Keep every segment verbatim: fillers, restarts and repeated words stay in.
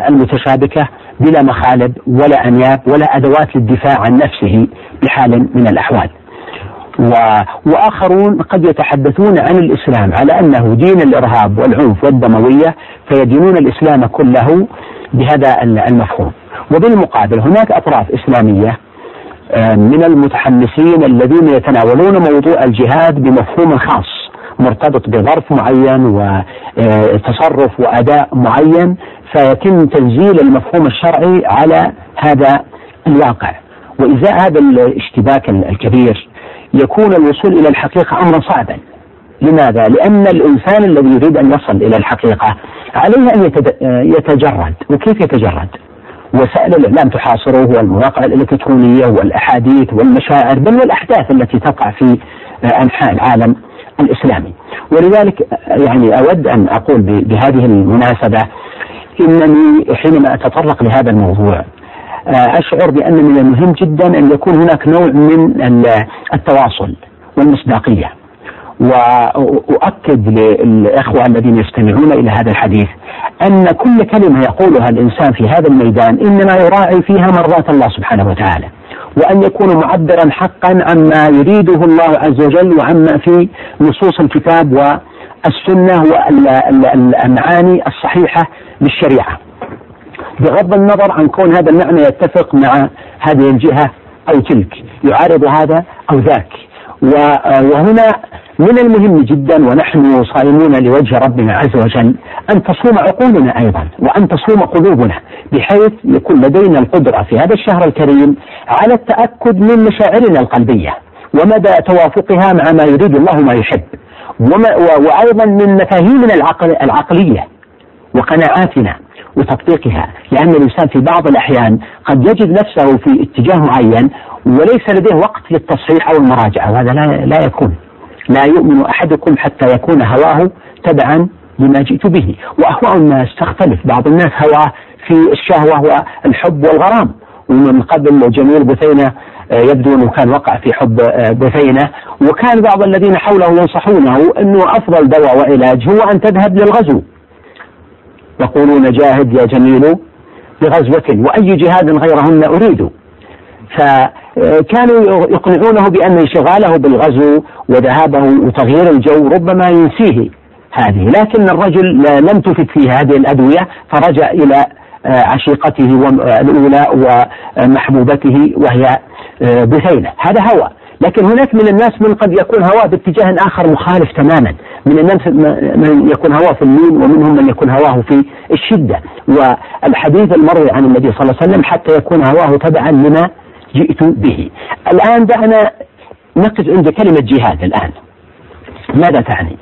المتشابكة بلا مخالب ولا أنياب ولا أدوات للدفاع عن نفسه بحال من الأحوال. وآخرون قد يتحدثون عن الإسلام على أنه دين الإرهاب والعنف والدموية، فيدينون الإسلام كله بهذا المفهوم. وبالمقابل هناك أطراف إسلامية من المتحمسين الذين يتناولون موضوع الجهاد بمفهوم خاص مرتبط بظرف معين وتصرف وأداء معين، فيتم تنزيل المفهوم الشرعي على هذا الواقع. وإزاء هذا الاشتباك الكبير يكون الوصول إلى الحقيقة أمرا صعبا. لماذا؟ لأن الإنسان الذي يريد أن يصل إلى الحقيقة عليه أن يتجرد. وكيف يتجرد؟ وسائل الإعلام تحاصره، والمواقع الإلكترونية والأحاديث والمشاعر بل والأحداث التي تقع في أنحاء العالم الإسلامي. ولذلك يعني أود أن أقول بهذه المناسبة إنني حينما أتطرق لهذا الموضوع أشعر بأن من المهم جدا أن يكون هناك نوع من التواصل والمصداقية. وأؤكد للإخوة الذين يستمعون إلى هذا الحديث أن كل كلمة يقولها الإنسان في هذا الميدان إنما يراعي فيها مرضاة الله سبحانه وتعالى، وأن يكون معبرا حقا عما يريده الله عز وجل وعما في نصوص الكتاب والسنة والمعاني الصحيحة للشريعة، بغض النظر عن كون هذا المعنى يتفق مع هذه الجهة أو تلك، يعارض هذا أو ذاك. وهنا من المهم جدا ونحن صائمون لوجه ربنا عز وجل أن تصوم عقولنا أيضا وأن تصوم قلوبنا، بحيث يكون لدينا القدرة في هذا الشهر الكريم على التأكد من مشاعرنا القلبية ومدى توافقها مع ما يريد الله ما يحب، وأيضا من مفاهيمنا العقل العقلية وقناعاتنا وتطبيقها. لأن الإنسان في بعض الأحيان قد يجد نفسه في اتجاه معين وليس لديه وقت للتصحيح أو المراجعة، وهذا لا, لا يكون. لا يؤمن أحدكم حتى يكون هواه تبعا لما جئت به. وأهواء الناس تختلف، بعض الناس هواه في الشهوة والحب والغرام. ومن قبل جميل بثينة يبدو أنه كان وقع في حب بثينة، وكان بعض الذين حوله ينصحونه أنه أفضل دواء وعلاج هو أن تذهب للغزو، يقولون جاهد يا جميل بغزوة وأي جهاد غيرهن أريد. فكانوا يقنعونه بأن انشغاله بالغزو وذهابه وتغيير الجو ربما ينسيه هذه، لكن الرجل لم تفد فيه هذه الأدوية، فرجع إلى عشيقته الأولى ومحبوبته وهي بثينة. هذا هوى. لكن هناك من الناس من قد يكون هواه باتجاه آخر مخالف تماما. من الناس من يكون هواه في اللين، ومنهم من يكون هواه في الشدة. والحديث المروي عن النبي صلى الله عليه وسلم حتى يكون هواه تبعا لما جئت به. الآن دعنا نقف عند كلمة جهاد. الآن ماذا تعني؟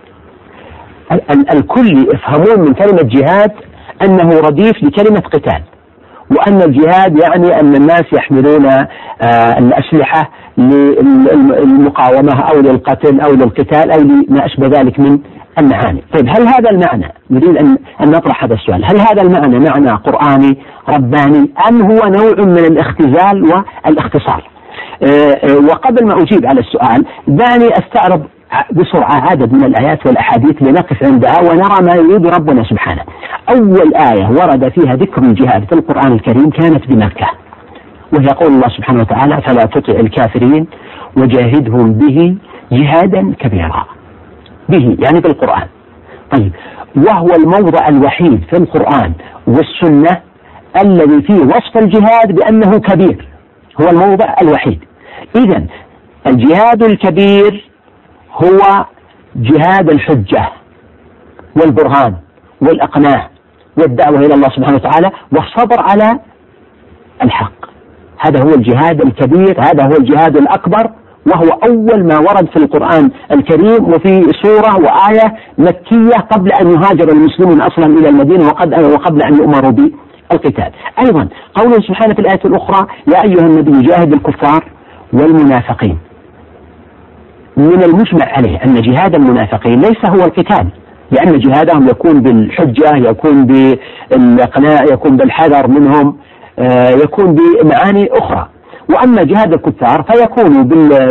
الكل يفهمون من كلمة جهاد أنه رديف لكلمة قتال، وأن الجهاد يعني أن الناس يحملون آه الأسلحة للمقاومة أو للقتل أو للقتال أو لما أشبه ذلك من المعاني. طيب هل هذا المعنى، نريد أن, أن نطرح هذا السؤال، هل هذا المعنى معنى قرآني رباني أم هو نوع من الاختزال والاختصار؟ آه آه وقبل ما أجيب على السؤال دعني أستعرض بسرعة عدد من الآيات والأحاديث لنقف عندها ونرى ما يريد ربنا سبحانه. أول آية ورد فيها ذكر الجهاد في القرآن الكريم كانت بمكة، وهي قول الله سبحانه وتعالى فلا تطع الكافرين وجاهدهم به جهادا كبيرا. به يعني بالقرآن. طيب وهو الموضع الوحيد في القرآن والسنة الذي فيه وصف الجهاد بأنه كبير، هو الموضع الوحيد. إذن الجهاد الكبير هو جهاد الحجة والبرهان والإقناع والدعوة إلى الله سبحانه وتعالى والصبر على الحق. هذا هو الجهاد الكبير، هذا هو الجهاد الأكبر، وهو أول ما ورد في القرآن الكريم وفي سورة وآية مكية قبل أن يهاجر المسلمون أصلا إلى المدينة وقبل أن يؤمروا بالقتال. أيضا قوله سبحانه في الآية الأخرى يا أيها النبي جاهد الكفار والمنافقين. من المجمع عليه أن جهاد المنافقين ليس هو القتال، لأن جهادهم يكون بالحجة، يكون بالإقناع، يكون بالحذر منهم، يكون بمعاني أخرى. وأما جهاد الكفار فيكون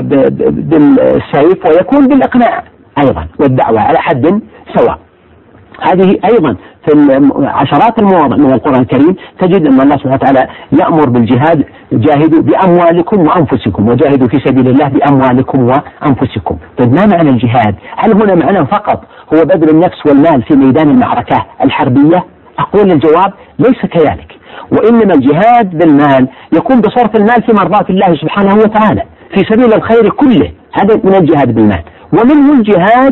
بالسيف ويكون بالإقناع أيضا والدعوة على حد سواء. هذه أيضا في عشرات المواضع من القرآن الكريم تجد أن الله سبحانه وتعالى يأمر بالجهاد، جاهدوا بأموالكم وأنفسكم وجاهدوا في سبيل الله بأموالكم وأنفسكم. طيب ما معنى الجهاد؟ هل هنا معنى فقط هو بذل النفس والمال في ميدان المعركة الحربية؟ أقول الجواب ليس كذلك، وإنما الجهاد بالمال يكون بصرف المال في مرضاة الله سبحانه وتعالى في سبيل الخير كله، هذا من الجهاد بالمال. ومنه الجهاد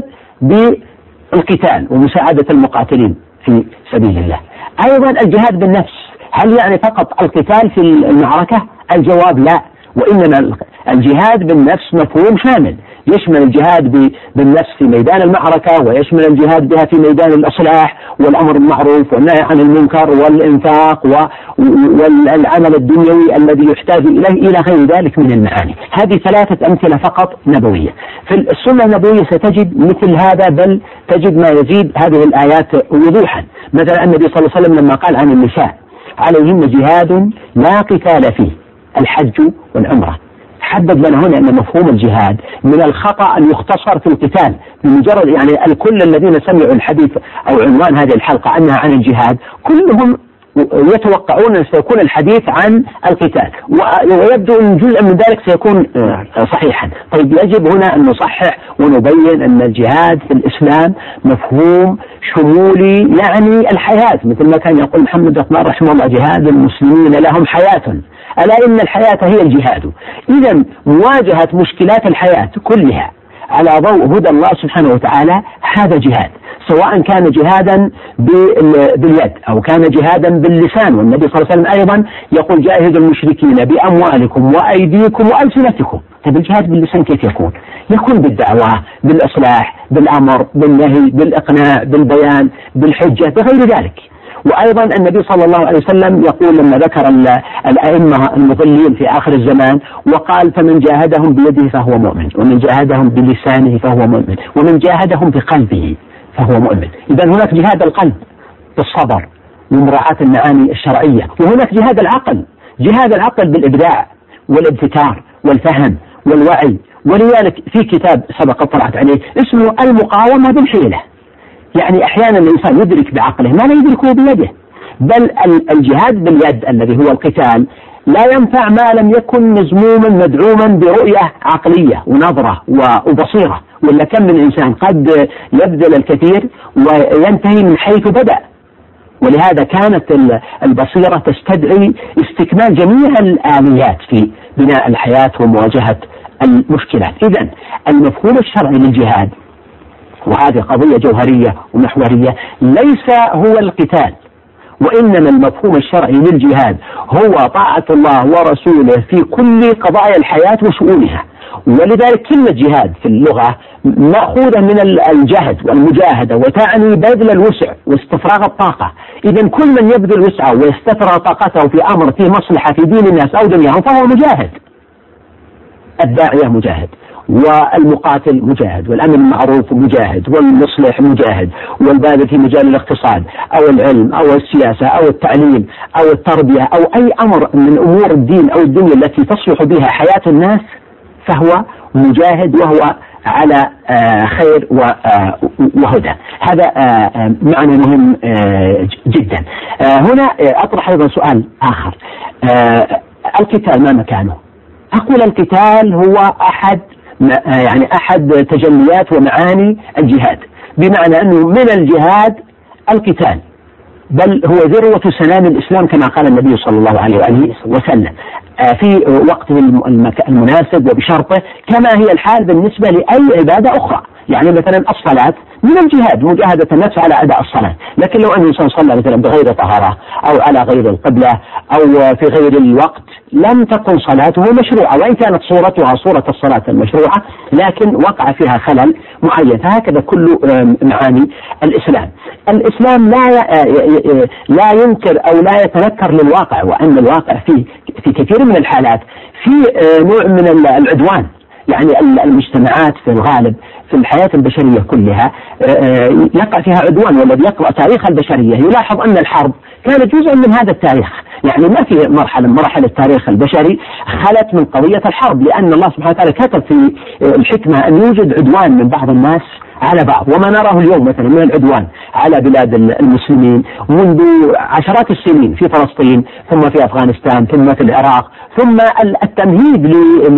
بالقتال ومساعدة المقاتلين في سبيل الله. أيضا الجهاد بالنفس، هل يعني فقط القتال في المعركة؟ الجواب لا، وإنما الجهاد بالنفس مفهوم شامل، يشمل الجهاد بالنفس في ميدان المعركة، ويشمل الجهاد بها في ميدان الإصلاح والأمر بالمعروف والنهي عن المنكر والإنفاق والعمل الدنيوي الذي يحتاج إليه إلى غير ذلك من المعاني. هذه ثلاثة أمثلة فقط نبوية. في السنة النبوية ستجد مثل هذا، بل تجد ما يزيد هذه الآيات وضوحا. مثلا النبي صلى الله عليه وسلم لما قال عن النساء عليهن جهاد لا قتال فيه، الحج والعمرة، حدد لنا هنا أن مفهوم الجهاد من الخطأ أن يختصر في القتال بمجرد، يعني الكل الذين سمعوا الحديث أو عنوان هذه الحلقة أنها عن الجهاد كلهم يتوقعون أن سيكون الحديث عن القتال، ويبدو أن جزء من ذلك سيكون صحيحا. طيب يجب هنا أن نصحح ونبين أن الجهاد في الإسلام مفهوم شمولي يعني الحياة، مثل ما كان يقول محمد عثمان رحمه الله: جهاد المسلمين لهم حياة، ألا إن الحياة هي الجهاد. إذا مواجهة مشكلات الحياة كلها على ضوء هدى الله سبحانه وتعالى هذا جهاد، سواء كان جهادا باليد أو كان جهادا باللسان. والنبي صلى الله عليه وسلم أيضا يقول: جاهدوا المشركين بأموالكم وأيديكم وألسنتكم. طيب الجهاد باللسان كيف يكون؟ يكون بالدعوة، بالإصلاح، بالأمر، بالنهي، بالإقناع، بالبيان، بالحجة، بغير ذلك. وأيضا النبي صلى الله عليه وسلم يقول لما ذكر الأئمة المضلين في آخر الزمان وقال: فمن جاهدهم بيده فهو مؤمن، ومن جاهدهم بلسانه فهو مؤمن، ومن جاهدهم بقلبه فهو مؤمن. إذا هناك جهاد القلب بالصبر ومراعاة المعاني الشرعية، وهناك جهاد العقل، جهاد العقل بالإبداع والابتكار والفهم والوعي. ولذلك في كتاب سبق طلعت عليه اسمه المقاومة بالحيلة، يعني أحيانا الإنسان يدرك بعقله ما لا يدركه بيده. بل الجهاد باليد الذي هو القتال لا ينفع ما لم يكن مزموما مدعوما برؤية عقلية ونظرة وبصيرة، ولا كم من إنسان قد يبذل الكثير وينتهي من حيث بدأ. ولهذا كانت البصيرة تستدعي استكمال جميع الآليات في بناء الحياة ومواجهة المشكلات. إذن المفهوم الشرعي للجهاد، وهذه قضية جوهرية ومحورية، ليس هو القتال، وإنما المفهوم الشرعي للجهاد هو طاعة الله ورسوله في كل قضايا الحياة وشؤونها. ولذلك كلمة جهاد في اللغة مأخوذة من الجهد والمجاهدة، وتعني بذل الوسع واستفراغ الطاقة. إذن كل من يبذل وسعه ويستفرغ طاقته في أمر فيه مصلحة في دين الناس أو دنياهم فهو مجاهد. الداعية مجاهد، والمقاتل مجاهد، والأمر بالمعروف مجاهد، والمصلح مجاهد، والباذل في مجال الاقتصاد أو العلم أو السياسة أو التعليم أو التربية أو أي أمر من أمور الدين أو الدنيا التي تصلح بها حياة الناس فهو مجاهد، وهو على خير وهدى. هذا معنى مهم جدا. هنا أطرح أيضا سؤال آخر: القتال ما مكانه؟ أقول القتال هو أحد يعني أحد تجليات ومعاني الجهاد، بمعنى أنه من الجهاد القتال، بل هو ذروة سنام الإسلام كما قال النبي صلى الله عليه وآله وسلم في وقته المناسب وبشرطه، كما هي الحال بالنسبة لأي عبادة أخرى. يعني مثلا الصلاة من الجهاد، مجاهدة النفس على أداء الصلاة، لكن لو أن الإنسان صلى مثلا بغير طهارة أو على غير القبلة أو في غير الوقت لم تكن صلاته مشروعة، وإن كانت صورتها صورة الصلاة المشروعة لكن وقع فيها خلل معين. فهكذا كل معاني الإسلام. الإسلام لا لا ينكر أو لا يتنكر للواقع، وأن الواقع فيه في كثير من الحالات في نوع من العدوان. يعني المجتمعات في الغالب في الحياة البشرية كلها يقع فيها عدوان، والذي يقرأ تاريخ البشرية يلاحظ أن الحرب كانت جزءا من هذا التاريخ. يعني ما في مرحلة مراحل التاريخ البشري خلت من قضية الحرب، لأن الله سبحانه وتعالى كتب في الحكمة أن يوجد عدوان من بعض الناس على بعض. وما نراه اليوم مثلا من العدوان على بلاد المسلمين منذ عشرات السنين في فلسطين، ثم في أفغانستان، ثم في العراق، ثم التمهيد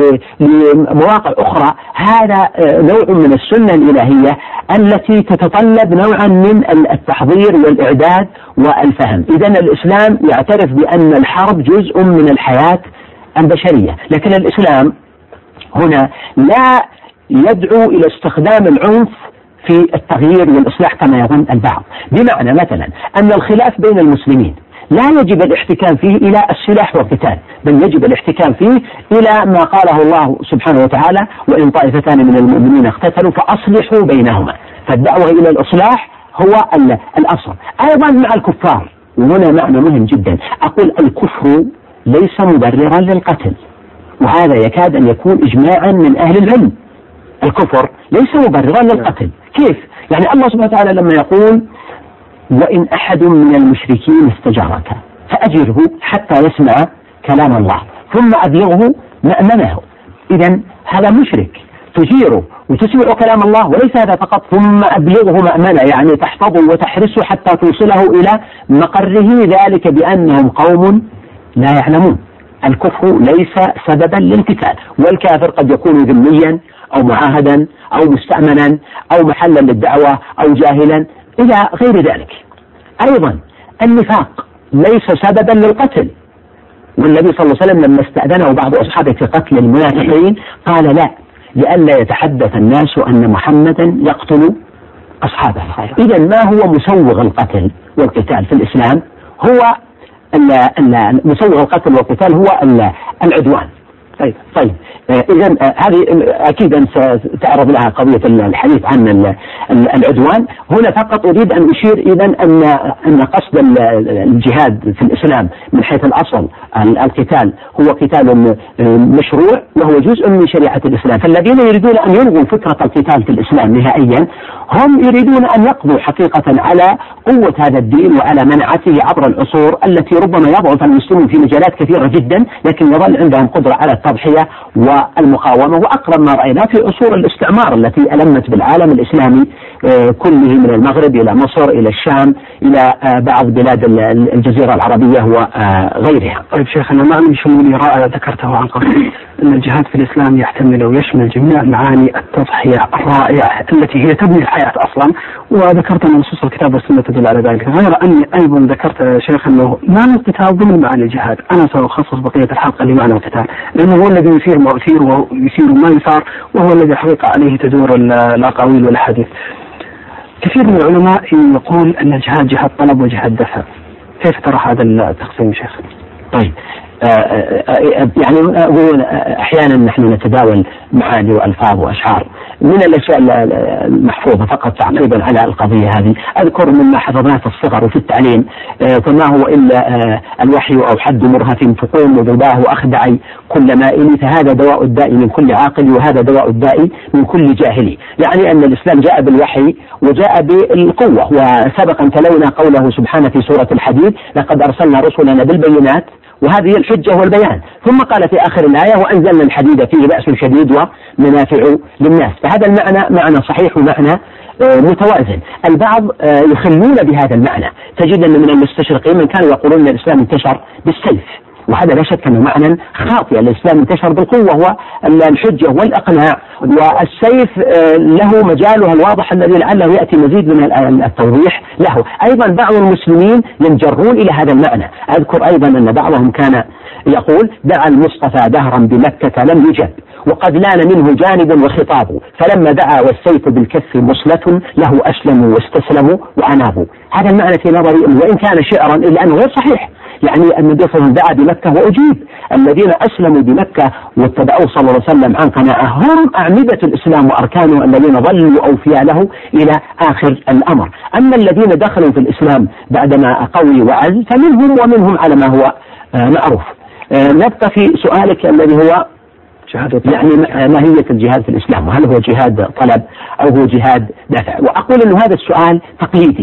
لمواقع أخرى، هذا نوع من السنة الإلهية التي تتطلب نوعا من التحضير والإعداد والفهم. إذن الإسلام يعترف بأن الحرب جزء من الحياة البشرية، لكن الإسلام هنا لا يدعو إلى استخدام العنف في التغيير والإصلاح كما يظن البعض. بمعنى مثلا أن الخلاف بين المسلمين لا يجب الاحتكام فيه إلى السلاح والقتال، بل يجب الاحتكام فيه إلى ما قاله الله سبحانه وتعالى: وإن طائفتان من المؤمنين اقتتلوا فأصلحوا بينهما. فالدعوة إلى الإصلاح هو الأصل. أيضا مع الكفار، وهنا معنى مهم جدا، أقول الكفر ليس مبررا للقتل، وهذا يكاد أن يكون إجماعا من أهل العلم. الكفر ليس مبررا للقتل. كيف؟ يعني الله سبحانه وتعالى لما يقول: وإن أحد من المشركين استجارك فأجره حتى يسمع كلام الله ثم أبلغه مأمنه. إذن هذا مشرك تجيره وتسمع كلام الله، وليس هذا فقط، ثم أبلغه مأمنه يعني تحفظه وتحرسه حتى توصله إلى مقره، ذلك بأنهم قوم لا يعلمون. الكفر ليس سببا للقتال، والكافر قد يكون ذميا أو معاهدا أو مستأمنا أو محلا للدعوة أو جاهلا إلى غير ذلك. أيضا النفاق ليس سببا للقتل، والنبي صلى الله عليه وسلم لما استأذنه بعض أصحابه في قتل المنافقين قال: لا، لئلا يتحدث الناس أن محمدا يقتل أصحابه. إذا ما هو مسوغ القتل والقتال في الإسلام؟ هو مسوغ القتل والقتال هو العدوان. طيب طيب إذا هذه أكيد ستعرض لها قضية الحديث عن العدوان. هنا فقط أريد أن أشير إذا أن أن قصد الجهاد في الإسلام من حيث الأصل القتال هو قتال مشروع وهو جزء من شريعة الإسلام. فالذين يريدون أن يلغوا فكرة القتال في الإسلام نهائيا هم يريدون أن يقضوا حقيقة على قوة هذا الدين وعلى منعته عبر العصور التي ربما يضعف المسلمون في مجالات كثيرة جدا، لكن يظل عندهم قدرة على التضحية والمقاومة. وأقرب ما رأينا في عصور الاستعمار التي ألمت بالعالم الإسلامي كله من المغرب إلى مصر إلى الشام إلى بعض بلاد الجزيرة العربية وغيرها. طيب شيخنا، معنى شمولي رائع ذكرته عن قبل أن الجهاد في الإسلام يحتمل ويشمل جميع معاني التضحية الرائعة التي هي تبني الحياة أصلا، وذكرت أن نصوص الكتاب والسنة تدل على ذلك. غير أني أيضا ذكرت يا شيخ أنه معنى القتال ضمن معاني الجهاد. أنا سأخصص بقية الحلقة لمعنى القتال، لأنه هو الذي يثير ما يثير ويثير ما يثار، وهو الذي حقيقة عليه تدور الأقاويل والأحاديث. كثير من العلماء يقول أن الجهاد جهاد طلب وجهاد دفع. كيف ترى هذا التقسيم شيخ؟ طيب يعني أحيانا نحن نتداول معاني وألفاظ وأشعار من الأشياء المحفوظة فقط تعقيبا على القضية هذه. أذكر مما حفظناه في الصغر وفي التعليم: فما هو إلا الوحي أو حد مرهة تقوم ضباه أخدعي كل مائل، فهذا دواء الداء من كل عاقل وهذا دواء الداء من كل جاهل. يعني أن الإسلام جاء بالوحي وجاء بالقوة. وسبق أن تلونا قوله سبحانه في سورة الحديد: لقد أرسلنا رسلنا بالبينات وهذه الحجة والبيان، ثم قال في آخر الآية: وأنزلنا الحديد فيه بأس شديد ومنافع للناس. فهذا المعنى معنى صحيح ومعنى متوازن. البعض يخلون بهذا المعنى. تجد أن من المستشرقين من كانوا يقولون أن الإسلام انتشر بالسيف، وهذا لا شك أنه معنى خاطئ. الإسلام انتشر بالقوة والحجة والإقناع، والسيف له مجاله الواضح الذي لعله يأتي مزيد من التوضيح له. أيضا بعض المسلمين ينجرون إلى هذا المعنى. أذكر أيضا أن بعضهم كان يقول: دعا المصطفى دهرا بمكة لم يجب، وقد لان منه جانب وخطاب، فلما دعا والسيف بالكف مصلة له أسلموا واستسلموا وأنابوا. هذا المعنى في نظري وإن كان شعرا إلا أنه غير صحيح. يعني النبي صلى الله عليه وسلم دعا بمكة وأجيب. الذين أسلموا بمكة واتبعوه صلى الله عليه وسلم عن قناعة هم أعمدة الإسلام وأركانه الذين ظلوا أوفياء له إلى آخر الأمر. أما الذين دخلوا في الإسلام بعدما قوي وعز فمنهم ومنهم على ما هو معروف. نبقى في سؤالك الذي هو يعني ماهية الجهاد في الإسلام، وهل هو جهاد طلب أو هو جهاد دفع؟ وأقول أن هذا السؤال تقليدي،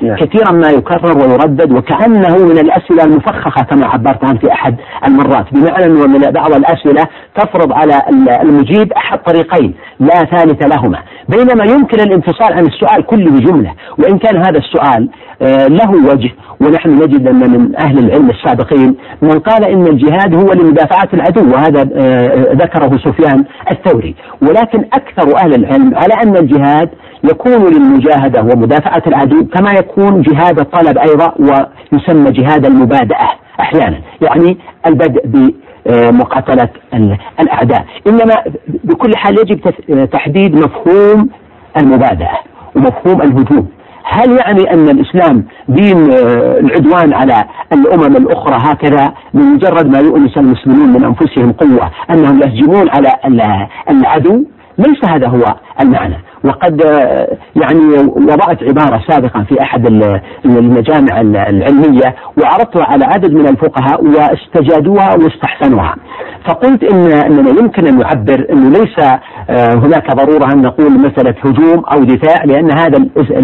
كثيرا ما يكرر ويردد وكأنه من الأسئلة المفخخة كما عبرت عنه في أحد المرات، بمعنى أنه من بعض الأسئلة تفرض على المجيب أحد طريقين لا ثالث لهما، بينما يمكن الانفصال عن السؤال كله جملة، وإن كان هذا السؤال له وجه. ونحن نجد أن من أهل العلم السابقين من قال إن الجهاد هو لمدافعة العدو، وهذا ذكره سفيان الثوري، ولكن أكثر أهل العلم على أن الجهاد يكون للمجاهدة ومدافعة العدو كما يكون جهاد الطلب أيضا، ويسمى جهاد المبادئة أحيانا، يعني البدء بمقاتلة الأعداء. إنما بكل حال يجب تحديد مفهوم المبادئة ومفهوم الهجوم. هل يعني أن الإسلام دين العدوان على الأمم الأخرى هكذا بمجرد ما يؤنس المسلمين من أنفسهم قوة أنهم يهجمون على العدو؟ ليس هذا هو المعنى. وقد يعني وضعت عبارة سابقا في أحد المجامع العلمية وعرضتها على عدد من الفقهاء واستجادوها واستحسنوها، فقلت إن أننا يمكن أن نعبر أنه ليس هناك ضرورة أن نقول مسألة هجوم أو دفاع، لأن هذا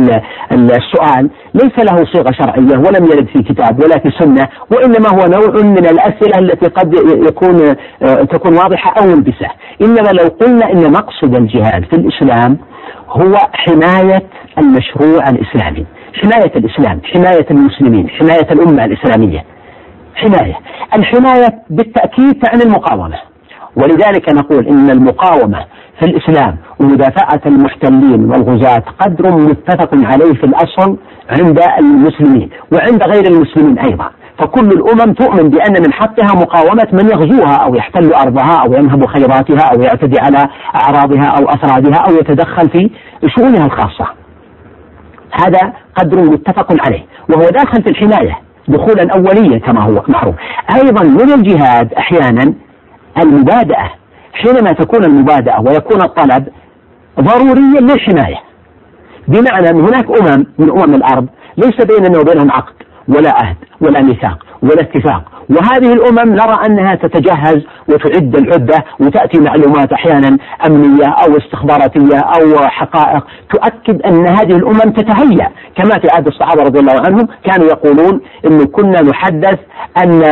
السؤال ليس له صيغة شرعية ولم يرد في كتاب ولا في سنة، وإنما هو نوع من الأسئلة التي قد يكون تكون واضحة أو ملبسة. إنما لو قلنا إن مقصد الجهاد في الإسلام هو حماية المشروع الإسلامي، حماية الإسلام، حماية المسلمين، حماية الأمة الإسلامية، حماية الحماية بالتأكيد تعني المقاومة، ولذلك نقول إن المقاومة في الإسلام ومدافعة المحتلين والغزاة قدر متفق عليه في الأصل عند المسلمين وعند غير المسلمين أيضا، فكل الأمم تؤمن بأن من حقها مقاومة من يغزوها أو يحتل أرضها أو ينهب خيراتها أو يعتدي على أعراضها أو أفرادها أو يتدخل في شؤونها الخاصة. هذا قدر متفق عليه وهو داخل في الحماية دخولا أوليا كما هو معروف. أيضا من الجهاد أحيانا المبادئة، حينما تكون المبادئة ويكون الطلب ضروريا للحماية، بمعنى أن هناك أمم من أمم الأرض ليس بيننا وبينهم عقد ولا عهد ولا ميثاق ولا اتفاق، وهذه الأمم نرى أنها تتجهز وتعد العدة وتأتي معلومات أحيانا أمنية أو استخباراتية أو حقائق تؤكد أن هذه الأمم تتهيأ، كما في عهد الصحابة رضي الله عنهم كانوا يقولون إن كنا نحدث أن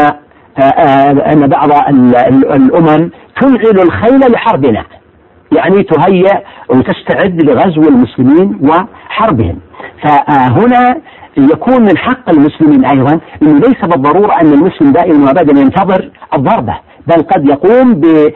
أن بعض الأمم تنعل الخيل لحربنا، يعني تهيأ وتستعد لغزو المسلمين وحربهم. فهنا يكون من حق المسلمين أيضا أنه ليس بالضرورة أن المسلم دائما وابدا ينتظر الضربة، بل قد يقوم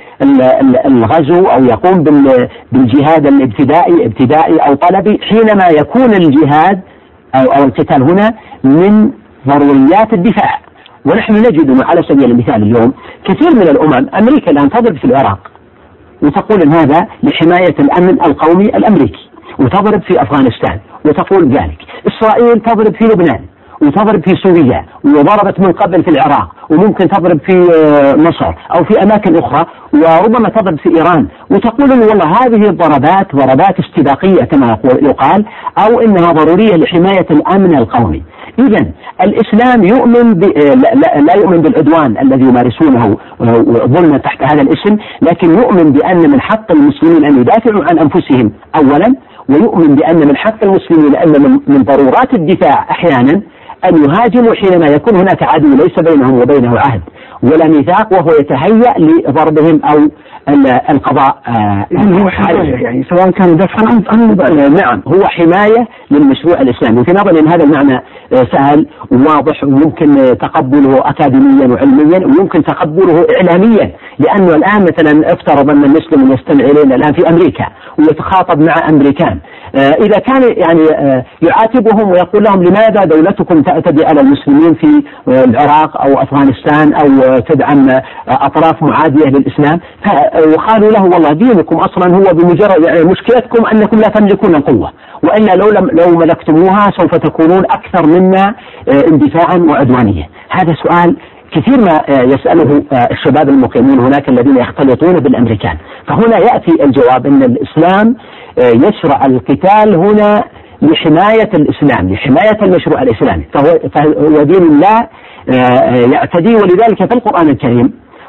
بالغزو أو يقوم بالجهاد الابتدائي ابتدائي أو طلبي حينما يكون الجهاد أو القتال هنا من ضروريات الدفاع. ونحن نجد على سبيل المثال اليوم كثير من الأمم، أمريكا الآن تضرب في العراق وتقول إن هذا لحماية الأمن القومي الأمريكي، وتضرب في أفغانستان وتقول ذلك. إسرائيل تضرب في لبنان وتضرب في سوريا وضربت من قبل في العراق، وممكن تضرب في مصر أو في أماكن أخرى، وربما تضرب في إيران، وتقول إن والله هذه الضربات ضربات استباقية كما يقال، أو إنها ضرورية لحماية الأمن القومي. إذن الإسلام يؤمن ب... لا... لا يؤمن بالعدوان الذي يمارسونه ظلما تحت هذا الاسم، لكن يؤمن بأن من حق المسلمين أن يدافعوا عن أنفسهم أولا، ويؤمن بأن من حق المسلمين أن من, من ضرورات الدفاع أحيانا أن يهاجموا حينما يكون هناك عدو ليس بينهم وبينه عهد ولا ميثاق، وهو يتهيأ لضربهم أو القضاء هو حماية، يعني سواء كان دفعا عن نعم هو حماية للمشروع الإسلامي. وفي نظري أن هذا المعنى سهل وواضح وممكن تقبله أكاديميا وعلميا ويمكن تقبله إعلاميا، لأنه الآن مثلا افترض أن المسلم يستمع إلينا الآن في أمريكا ويتخاطب مع أمريكان، إذا كان يعني يعاتبهم ويقول لهم لماذا دولتكم تعتدي على المسلمين في العراق أو أفغانستان أو تدعم أطراف معادية للإسلام، وقالوا له والله دينكم أصلا هو بمجرد يعني مشكلتكم أنكم لا تملكون القوة، وإلا لو لم لو ملكتموها سوف تكونون أكثر منا اندفاعا وعدوانية. هذا سؤال كثير ما يسأله الشباب المقيمون هناك الذين يختلطون بالأمريكان. فهنا يأتي الجواب أن الإسلام يشرع القتال هنا لحماية الإسلام، لحماية المشروع الإسلامي، فهو, فهو دين لا يعتدي. ولذلك في القرآن الكريم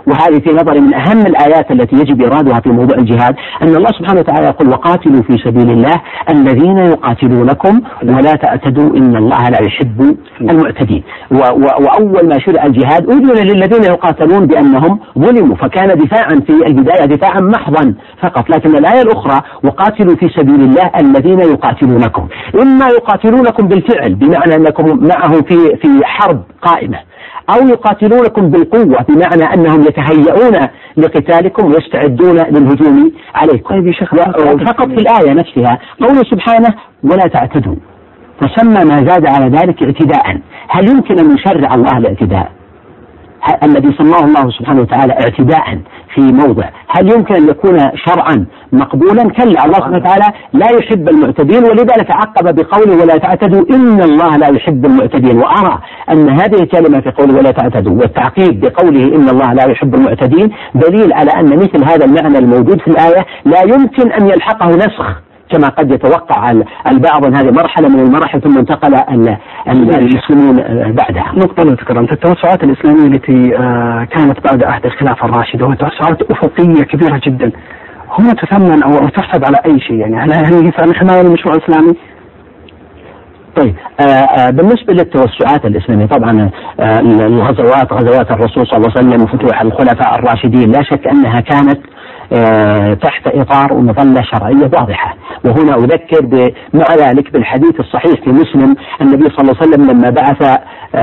وهذه في نظري من أهم الآيات التي يجب إرادها في موضوع الجهاد، أن الله سبحانه وتعالى يقول وقاتلوا في سبيل الله الذين يقاتلونكم ولا تعتدوا إن الله لا يحب المعتدين. وأول ما شرع الجهاد أذن للذين يقاتلون بأنهم ظلموا، فكان دفاعا في البداية دفاعا محضا فقط. لكن الآية الأخرى وقاتلوا في سبيل الله الذين يقاتلونكم، إما يقاتلونكم بالفعل بمعنى أنكم معهم في في حرب قائمة، أو يقاتلونكم بالقوة بمعنى أنهم يتهيئون لقتالكم ويستعدون للهجوم عليكم. فقط في الآية نفسها قوله سبحانه ولا تعتدوا، فسمى ما زاد على ذلك اعتداء. هل يمكن أن يشرع الله الاعتداء الذي سماه الله سبحانه وتعالى اعتداء في موضع؟ هل يمكن أن يكون شرعا مقبولا؟ كلا، الله سبحانه وتعالى لا يحب المعتدين، ولذلك عقب بقوله ولا تعتدوا إن الله لا يحب المعتدين. وأرى أن هذه الكلمة في قوله ولا تعتدوا والتعقيب بقوله إن الله لا يحب المعتدين دليل على أن مثل هذا المعنى الموجود في الآية لا يمكن أن يلحقه نسخ كما قد يتوقع البعض. هذه مرحلة من المراحل ثم انتقل المسلمون بعدها. نقطة تكرمت التوسعات الإسلامية التي كانت بعد عهد الخلافة الراشدة وتوسعات أفقية كبيرة جدا، هنا تثمن أو تحسب على أي شيء؟ يعني هل هي فعلا حماية للمشروع الإسلامي؟ طيب آآ آآ بالنسبة للتوسعات الإسلامية طبعا الغزوات غزوات الرسول صلى الله عليه وسلم وفتوح الخلفاء الراشدين لا شك أنها كانت تحت إطار ومظلة شرعية واضحة. وهنا أذكر مع ذلك بالحديث الصحيح في مسلم النبي صلى الله عليه وسلم لما بعث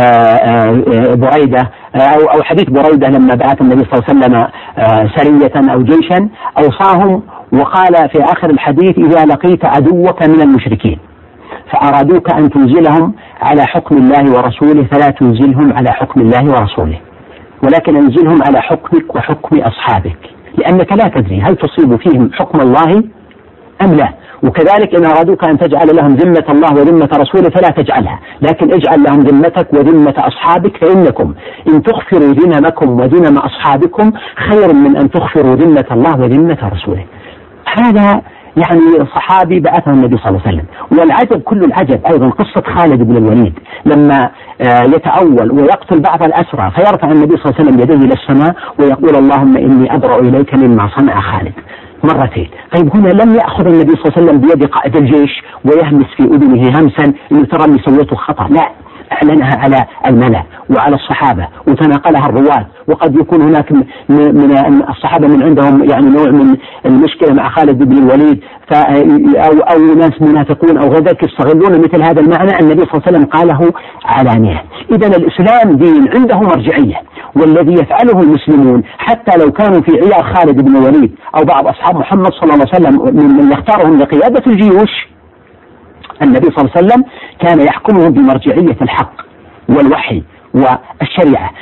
بريدة أو أو حديث بريدة لما بعث النبي صلى الله عليه وسلم سرية أو جيشا أوصاهم وقال في آخر الحديث إذا لقيت عدوك من المشركين فأرادوك أن تنزلهم على حكم الله ورسوله فلا تنزلهم على حكم الله ورسوله، ولكن انزلهم على حكمك وحكم أصحابك، لأنك لا تدري هل تصيب فيهم حكم الله أم لا. وكذلك إن أرادوك أن تجعل لهم ذمة الله وذمة رسوله فلا تجعلها، لكن اجعل لهم ذمتك وذمة أصحابك، فإنكم إن تغفروا ذممكم وذمم أصحابكم خير من أن تغفروا ذمة الله وذمة رسوله. هذا يعني صحابي بعثه النبي صلى الله عليه وسلم. والعجب كل العجب أيضا قصة خالد بن الوليد لما يتأول ويقتل بعض الأسرى فيرفع النبي صلى الله عليه وسلم يديه إلى السماء ويقول اللهم إني أبرأ إليك مما صنع خالد مرتين. طيب هنا لم يأخذ النبي صلى الله عليه وسلم بيد قائد الجيش ويهمس في أذنه همسا إنه ترى أني سويته خطأ، لا، أعلنها على الملأ وعلى الصحابة وتناقلها الرواة. وقد يكون هناك من الصحابة من عندهم يعني نوع من المشكلة مع خالد بن الوليد أو, أو ناس منافقون أو غير ذلك يستغلون مثل هذا المعنى. النبي صلى الله عليه وسلم قاله علانية. إذن الإسلام دين عنده مرجعية، والذي يفعله المسلمون حتى لو كانوا في عيار خالد بن الوليد أو بعض أصحاب محمد صلى الله عليه وسلم من يختارهم لقيادة الجيوش، النبي صلى الله عليه وسلم كان يحكمهم بمرجعية الحق والوحي والشريعة.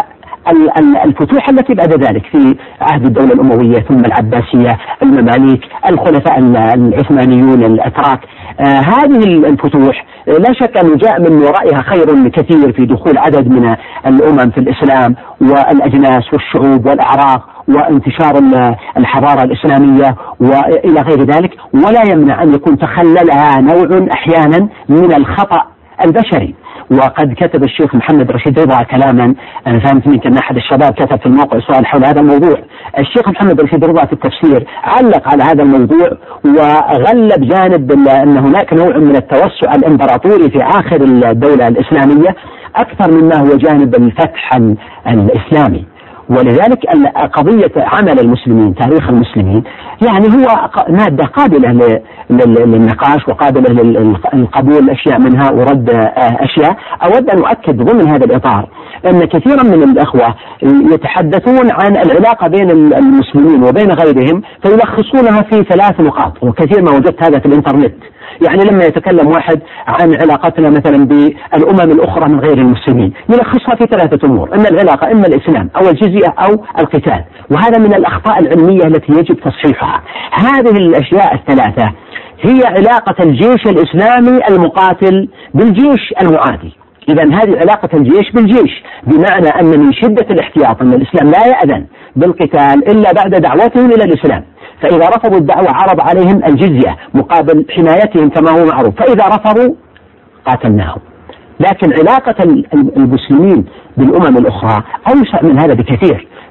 فالفتوح التي بعد ذلك في عهد الدولة الأموية ثم العباسية المماليك الخلفاء العثمانيون الأتراك، آه هذه الفتوح لا شك أنه جاء من ورائها خير كثير في دخول عدد من الأمم في الإسلام والأجناس والشعوب والأعراق وانتشار الحضارة الإسلامية وإلى غير ذلك، ولا يمنع أن يكون تخللها نوع أحيانا من الخطأ البشري. وقد كتب الشيخ محمد رشيد رضا كلاما أنا فهمت منك أن أحد الشباب كتب في الموقع سؤال حول هذا الموضوع. الشيخ محمد رشيد رضا في التفسير علق على هذا الموضوع وغلب جانب أن هناك نوع من التوسع الإمبراطوري في آخر الدولة الإسلامية أكثر مما هو جانب الفتح الإسلامي. ولذلك قضية عمل المسلمين تاريخ المسلمين يعني هو مادة قابلة للنقاش وقابلة للقبول أشياء منها ورد أشياء. أود أن أؤكد ضمن هذا الإطار أن كثيرا من الأخوة يتحدثون عن العلاقة بين المسلمين وبين غيرهم فيلخصونها في ثلاث نقاط، وكثير ما وجدت هذا في الإنترنت. يعني لما يتكلم واحد عن علاقتنا مثلا بالأمم الأخرى من غير المسلمين يلخصها في ثلاثة أمور، إن العلاقة إما الإسلام أو الجزية أو القتال، وهذا من الأخطاء العلمية التي يجب تصحيحها. هذه الأشياء الثلاثة هي علاقة الجيش الإسلامي المقاتل بالجيش المعادي. إذا هذه علاقة الجيش بالجيش، بمعنى أن من شدة الاحتياط أن الإسلام لا يأذن بالقتال إلا بعد دعوتهم إلى الإسلام، فإذا رفضوا الدعوة عرض عليهم الجزية مقابل حمايتهم كما هو معروف، فإذا رفضوا قاتلناهم. لكن علاقة المسلمين بالأمم الأخرى أوسع من هذا بكثير.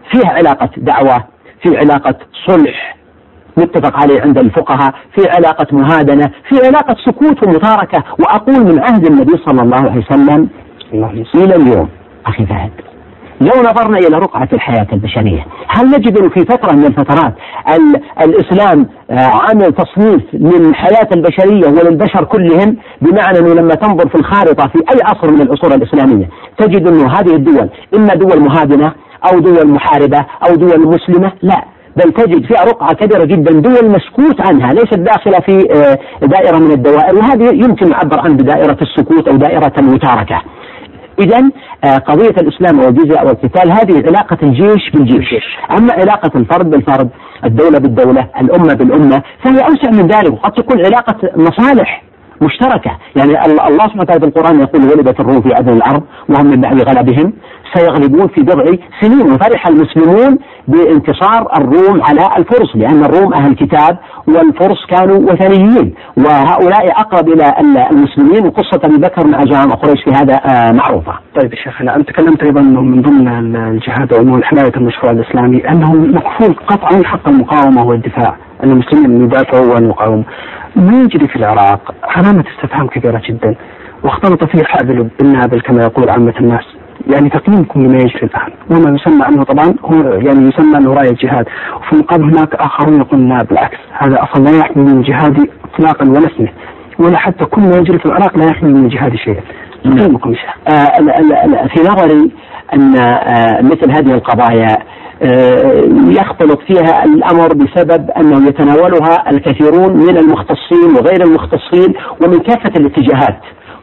فيها علاقة دعوة، في علاقة صلح متفق عليه عند الفقهاء، في علاقة مهادنة، في علاقة سكوت ومتاركة. وأقول من عهد النبي صلى الله عليه وسلم إلى اليوم أخي فهد، لو نظرنا إلى رقعة الحياة البشرية، هل نجد أنه في فترة من الفترات الإسلام عمل تصنيف للحياة البشرية وللبشر كلهم، بمعنى أنه لما تنظر في الخارطة في أي عصر من العصور الإسلامية تجد أنه هذه الدول إما دول مهادنة أو دول محاربة أو دول مسلمة؟ لا، بل تجد فيها رقعة كبيرة جدا دول مسكوت عنها، ليست داخلة في دائرة من الدوائر، وهذه يمكن يعبر عن بدائرة السكوت أو دائرة المتاركة. إذن قضية الإسلام والجزية والقتال هذه علاقة الجيش بالجيش، أما علاقة الفرد بالفرد، الدولة بالدولة، الأمة بالأمة، فهي أوسع من ذلك، وقد تكون علاقة مصالح مشتركة. يعني الله سبحانه وتعالى في القرآن يقول: ولدت الروم في أدنى الأرض وهم من بعد غلبهم سيغلبون في بضع سنين. وفرح المسلمون بانتصار الروم على الفرس، لأن الروم أهل كتاب والفرس كانوا وثنيين، وهؤلاء أقرب إلى المسلمين. وقصة أبي بكر مع زعماء قريش في هذا معروفة. طيب يا شيخنا، أنت تكلمت أيضا أنه من ضمن الجهاد وعموم حماية المشروع الإسلامي أنه مقفول قطعا حق المقاومة والدفاع، أن المسلمين يدافعوا والمقاومة. ما يجري في العراق علامة استفهام كبيرة جدا، واختلط فيه الحابل بالنابل كما يقول عامة الناس. يعني تقييمكم لما يجري الآن وما يسمى أنه طبعا هو يعني يسمى أنه راية الجهاد، وفي المقابل هناك آخرون يقولون لا بالعكس، هذا أصلا لا يحمل من جهادي إطلاقا ولا اسمه، ولا حتى كل ما يجري في العراق لا يحمل من جهاد شيئا. تقييمكم آه في نظري أن آه مثل هذه القضايا آه يختلط فيها الأمر بسبب أنه يتناولها الكثيرون من المختصين وغير المختصين ومن كافة الاتجاهات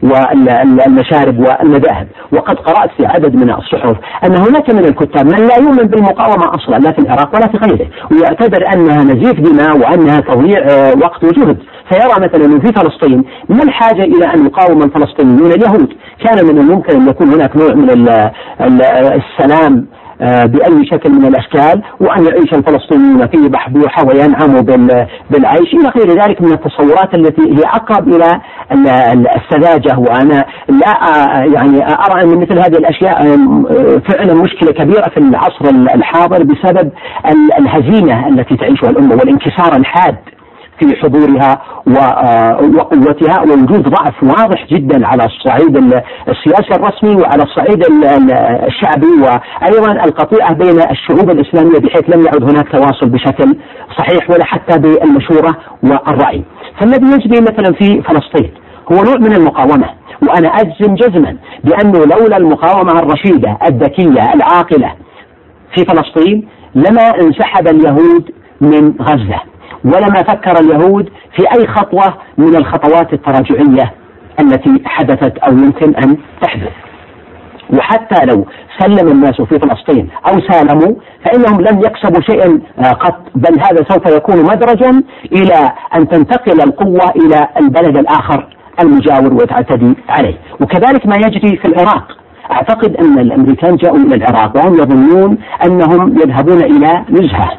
والمشارب والمذاهب. وقد قرأت في عدد من الصحف أن هناك من الكتاب من لا يؤمن بالمقاومة أصلا، لا في العراق ولا في غيره، ويعتبر أنها نزيف دماء وأنها تضييع وقت وجهد. فيرى مثلا في فلسطين ما الحاجة إلى أن يقاوم الفلسطينيون اليهود؟ كان من الممكن أن يكون هناك نوع من السلام بأي شكل من الأشكال، وأن يعيش الفلسطينيون فيه بحبوحة وينعموا بالعيش إلى غير ذلك من التصورات التي هي أقرب إلى السذاجة. وأنا لا يعني أرى أن مثل هذه الأشياء فعلا مشكلة كبيرة في العصر الحاضر بسبب الهزيمة التي تعيشها الأمة والانكسار الحاد في حضورها وقوتها، ووجود ضعف واضح جدا على الصعيد السياسي الرسمي وعلى الصعيد الشعبي، وأيضا القطيعة بين الشعوب الإسلامية بحيث لم يعد هناك تواصل بشكل صحيح ولا حتى بالمشورة والرأي. فالذي يجري مثلا في فلسطين هو نوع من المقاومة، وأنا أجزم جزما بأنه لولا المقاومة الرشيدة الذكية العاقلة في فلسطين لما انسحب اليهود من غزة، ولما فكر اليهود في أي خطوة من الخطوات التراجعية التي حدثت أو يمكن أن تحدث. وحتى لو سلم الناس في فلسطين أو سالموا فإنهم لن يكسبوا شيئا قط، بل هذا سوف يكون مدرجا إلى أن تنتقل القوة إلى البلد الآخر المجاور وتعتدي عليه. وكذلك ما يجري في العراق. أعتقد أن الأمريكان جاءوا إلى العراق وهم يظنون أنهم يذهبون إلى نزهة،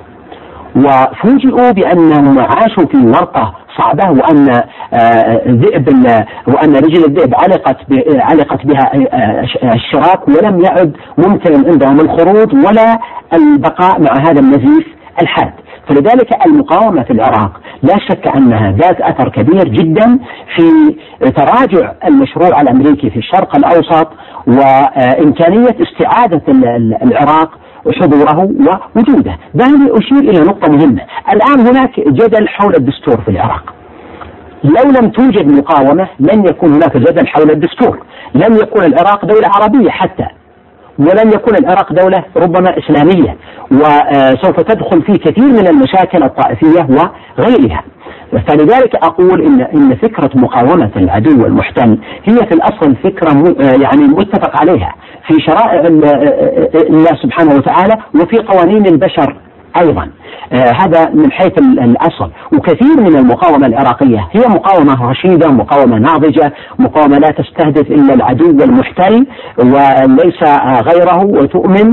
وفوجئوا بأنهم عاشوا في ورطة صعبة، وأن ذئب وأن رجل الذئب علقت علقت بها الشراك، ولم يعد ممكن عندهم الخروج ولا البقاء مع هذا النزيف الحاد. فلذلك المقاومة في العراق لا شك أنها ذات أثر كبير جدا في تراجع المشروع الأمريكي في الشرق الأوسط وإمكانية استعادة العراق حضوره ووجوده. دعني أشير إلى نقطة مهمة. الآن هناك جدل حول الدستور في العراق. لو لم توجد مقاومة لن يكون هناك جدل حول الدستور، لن يكون العراق دولة عربية حتى، ولن يكون العراق دولة ربما إسلامية، وسوف تدخل في كثير من المشاكل الطائفية وغيرها. فلذلك أقول إن إن فكرة مقاومة العدو المحتل هي في الأصل فكرة يعني متفق عليها في شرائع الله سبحانه وتعالى وفي قوانين البشر أيضا. آه هذا من حيث الأصل. وكثير من المقاومة العراقية هي مقاومة رشيدة، مقاومة ناضجة، مقاومة لا تستهدف إلا العدو المحتل وليس آه غيره، وتؤمن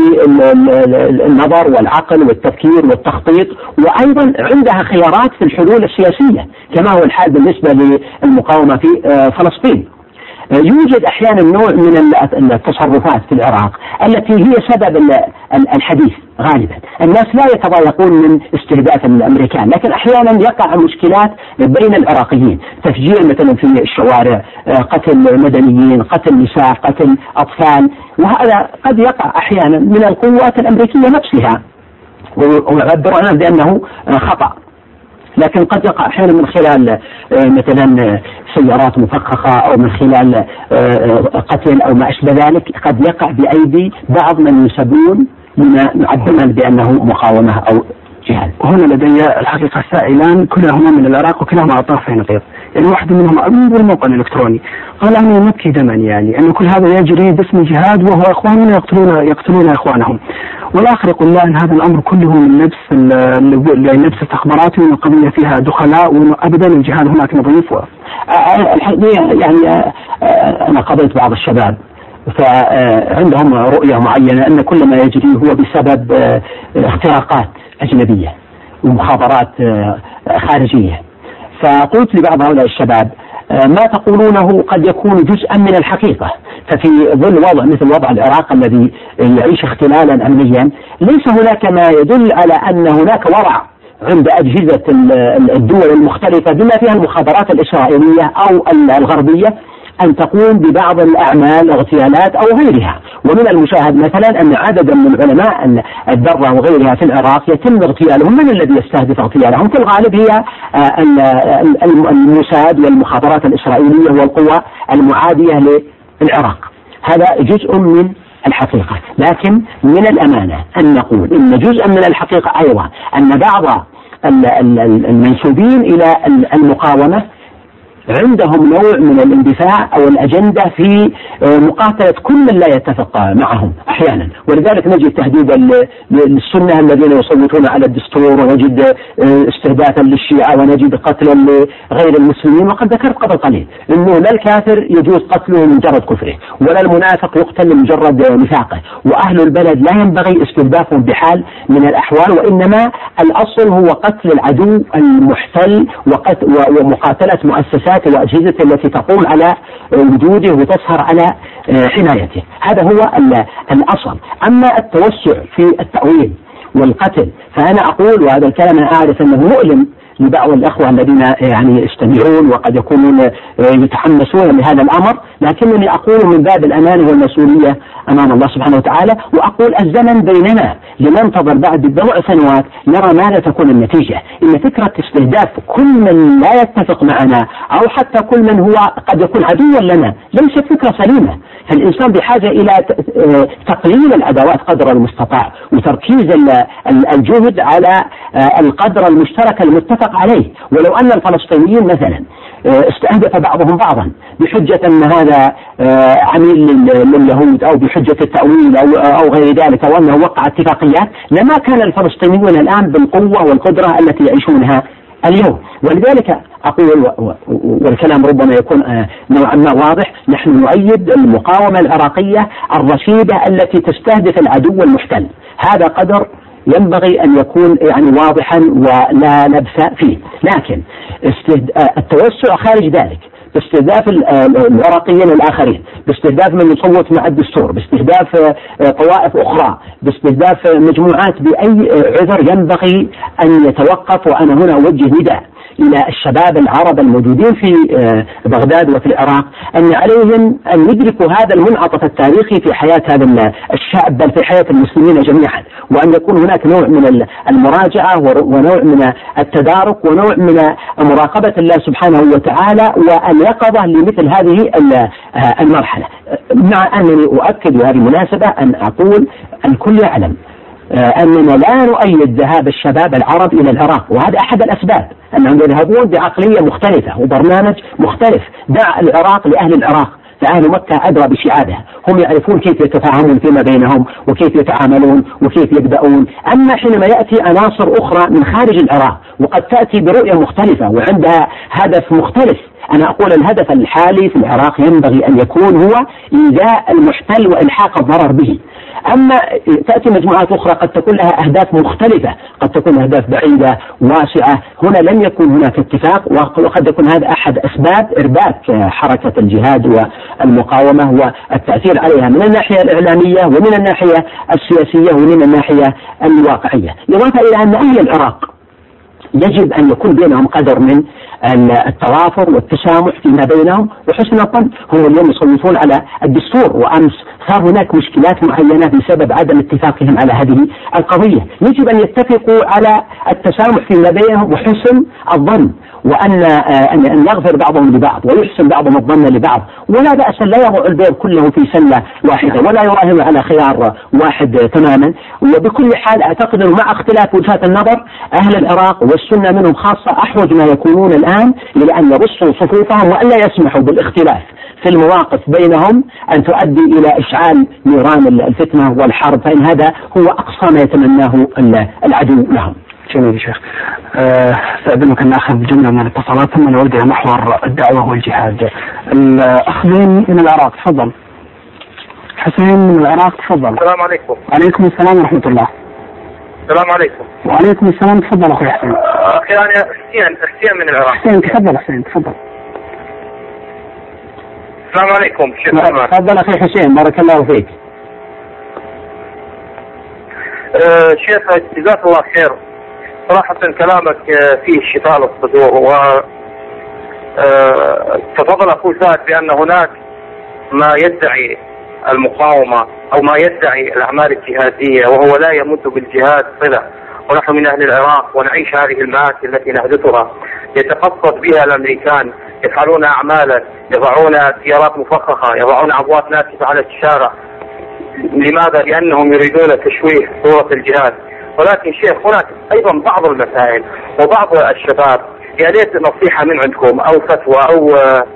بالنظر والعقل والتفكير والتخطيط، وأيضا عندها خيارات في الحلول السياسية كما هو الحال بالنسبة للمقاومة في آه فلسطين. يوجد أحيانا نوع من التصرفات في العراق التي هي سبب الحديث غالبا. الناس لا يتضايقون من استهداف الأمريكان، لكن أحيانا يقع مشكلات بين العراقيين، تفجير مثلا في الشوارع، قتل مدنيين، قتل نساء، قتل أطفال، وهذا قد يقع أحيانا من القوات الأمريكية نفسها ويعبر عنه بأنه خطأ، لكن قد يقع أحيانا من خلال مثلا سيارات مفخخة أو من خلال قتل أو ما أشبه ذلك، قد يقع بأيدي بعض من يسبون لما نعبر بأنه مقاومة أو جهاد. وهنا لدي الحقيقة سائلان كلاهما من العراق وكلاهما على طرفين نقيض. يعني واحد منهم أمر الموقع الإلكتروني قال أنه يمكي دما، يعني أن كل هذا يجري باسم الجهاد وهو إخواننا يقتلون يقتلون إخوانهم، والآخر يقول لا أن هذا الأمر كله من نفس نفس استخباراتي وأن القضية فيها دخلاء وأنه أبدا الجهاد هناك نظيف. الحقيقة يعني أنا قضيت بعض الشباب فعندهم رؤية معينة أن كل ما يجري هو بسبب اختراقات أجنبية ومخابرات خارجية، فقلت لبعض هؤلاء الشباب ما تقولونه قد يكون جزءا من الحقيقة، ففي ظل وضع مثل وضع العراق الذي يعيش اختلالا أمنيا ليس هناك ما يدل على أن هناك ورع عند أجهزة الدول المختلفة بما فيها المخابرات الإسرائيلية أو الغربية أن تقوم ببعض الأعمال اغتيالات أو غيرها. ومن المشاهد مثلا أن عددا من علماء الذرة وغيرها في العراق يتم اغتيالهم. من الذي يستهدف اغتيالهم؟ في الغالب هي الموساد والمخابرات الإسرائيلية والقوى المعادية للعراق. هذا جزء من الحقيقة، لكن من الأمانة أن نقول إن جزءا من الحقيقة أيضا أن بعض المنسوبين إلى المقاومة عندهم نوع من الاندفاع أو الأجندة في مقاتلة كل من لا يتفق معهم أحيانا، ولذلك نجد تهديدا للسنة الذين يصوتون على الدستور، ونجد استهدافا للشيعة، ونجد قتلا لغير المسلمين. وقد ذكرت قبل قليل أنه لا الكافر يجوز قتله لمجرد كفره، ولا المنافق يقتل لمجرد نفاقه، وأهل البلد لا ينبغي استهدافهم بحال من الأحوال، وإنما الأصل هو قتل العدو المحتل ومقاتلة مؤسسات وأجهزة التي تقوم على وجوده وتسهر على حمايته. هذا هو الأصل. أما التوسع في التأويل والقتل فأنا أقول، وهذا الكلام أنا أعرف أنه مؤلم لبعض الأخوة الذين يعني يستمعون وقد يكونون يتحمسون لهذا الأمر، لكنني أقول من باب الأمانة والمسؤولية أمام الله سبحانه وتعالى، وأقول الزمن بيننا لننتظر بعد بضع سنوات نرى ماذا تكون النتيجة. إن فكرة استهداف كل من لا يتفق معنا أو حتى كل من هو قد يكون عدوا لنا ليست فكرة سليمة. فالإنسان بحاجة إلى تقليل العداوات قدر المستطاع، وتركيز الجهد على القدر المشترك المتفق عليه. ولو أن الفلسطينيين مثلا استهدف بعضهم بعضا بحجة أن هذا عميل لليهود أو بحجة التأويل أو, أو غير ذلك، أو أنه وقع اتفاقيات، لما كان الفلسطينيون الآن بالقوة والقدرة التي يعيشونها اليوم. ولذلك أقول، والكلام ربما يكون نوعا ما واضح، نحن نؤيد المقاومة العراقية الرشيدة التي تستهدف العدو المحتل. هذا قدر ينبغي أن يكون يعني واضحا ولا لبس فيه. لكن التوسع خارج ذلك باستهداف العراقيين الآخرين، باستهداف من يصوت مع الدستور، باستهداف طوائف أخرى، باستهداف مجموعات بأي عذر، ينبغي أن يتوقف. وأنا هنا أوجه نداء إلى الشباب العرب الموجودين في بغداد وفي العراق أن عليهم أن يدركوا هذا المنعطف التاريخي في حياة هذا الشعب بل في حياة المسلمين جميعا، وأن يكون هناك نوع من المراجعة ونوع من التدارك ونوع من مراقبة الله سبحانه وتعالى واليقظة لمثل هذه المرحلة. مع أنني أؤكد بهذه المناسبة أن أقول الكل يعلم أننا لا نؤيد ذهاب الشباب العرب إلى العراق، وهذا أحد الأسباب أنهم يذهبون بعقلية مختلفة وبرنامج مختلف. دع العراق لأهل العراق، فأهل مكة أدرى بشعابها، هم يعرفون كيف يتفاهمون فيما بينهم وكيف يتعاملون وكيف يبدأون. أما حينما يأتي عناصر أخرى من خارج العراق وقد تأتي برؤية مختلفة وعندها هدف مختلف أنا أقول الهدف الحالي في العراق ينبغي أن يكون هو إيذاء المحتل وإلحاق الضرر به. أما تأتي مجموعات أخرى قد تكون لها أهداف مختلفة، قد تكون أهداف بعيدة واسعة، هنا لن يكون هناك اتفاق، وقد يكون هذا أحد أسباب إرباك حركة الجهاد والمقاومة والتأثير عليها من الناحية الإعلامية ومن الناحية السياسية ومن الناحية الواقعية. إضافة إلى أن أهل العراق يجب أن يكون بينهم قدر من التوافر والتسامح فيما بينهم وحسن الظن. هم اليوم يصوتون على الدستور، وأمس صار هناك مشكلات معينة بسبب عدم اتفاقهم على هذه القضية. يجب أن يتفقوا على التسامح فيما بينهم وحسن الظن، وأن أن يغفر بعضهم لبعض ويحسن بعضهم الظن لبعض، ولا بأس لا يضع البيض كله في سلة واحدة ولا يراهن على خيار واحد تماما. وبكل حال أعتقد أنه مع اختلاف وجهات النظر أهل العراق والسنة منهم خاصة أحوج ما يكونون الآن إلى أن يبصوا صفوفهم وأن لا يسمحوا بالاختلاف في المواقف بينهم أن تؤدي إلى إشعال نيران الفتنة والحرب، فإن هذا هو أقصى ما يتمناه العدو لهم. جميل يا شيخ. استأذنك أن أخذ جملة من الاتصالات ثم نعود إلى محور الدعوة والجهاد. الأخ زين من العراق، تفضل. حسين من العراق، تفضل. السلام عليكم. وعليكم السلام ورحمة الله. السلام عليكم. وعليكم السلام، تفضل أخوي حسين. أخي أنا حسين حسين من العراق. حسين تفضل. حسين تفضل. السلام عليكم. تفضل أخي حسين، بارك الله فيك. أه شيخ جزاك الله خير، صراحة كلامك فيه شفاء للصدور، و أه تفضل أخوي سعد بأن هناك ما يدعي المقاومة أو ما يدعي الأعمال الجهادية وهو لا يمد بالجهاد صلة، ونحن من أهل العراق ونعيش هذه المآسي التي نحدثها يتقصد بها الأمريكان، يفعلون أعمالا، يضعون سيارات مفخخة، يضعون عبوات ناسفة على الشارع. لماذا؟ لأنهم يريدون تشويه صورة الجهاد. ولكن شيخ هناك أيضا بعض المسائل وبعض الشباب، يا ليت نصيحة من عندكم أو فتوى أو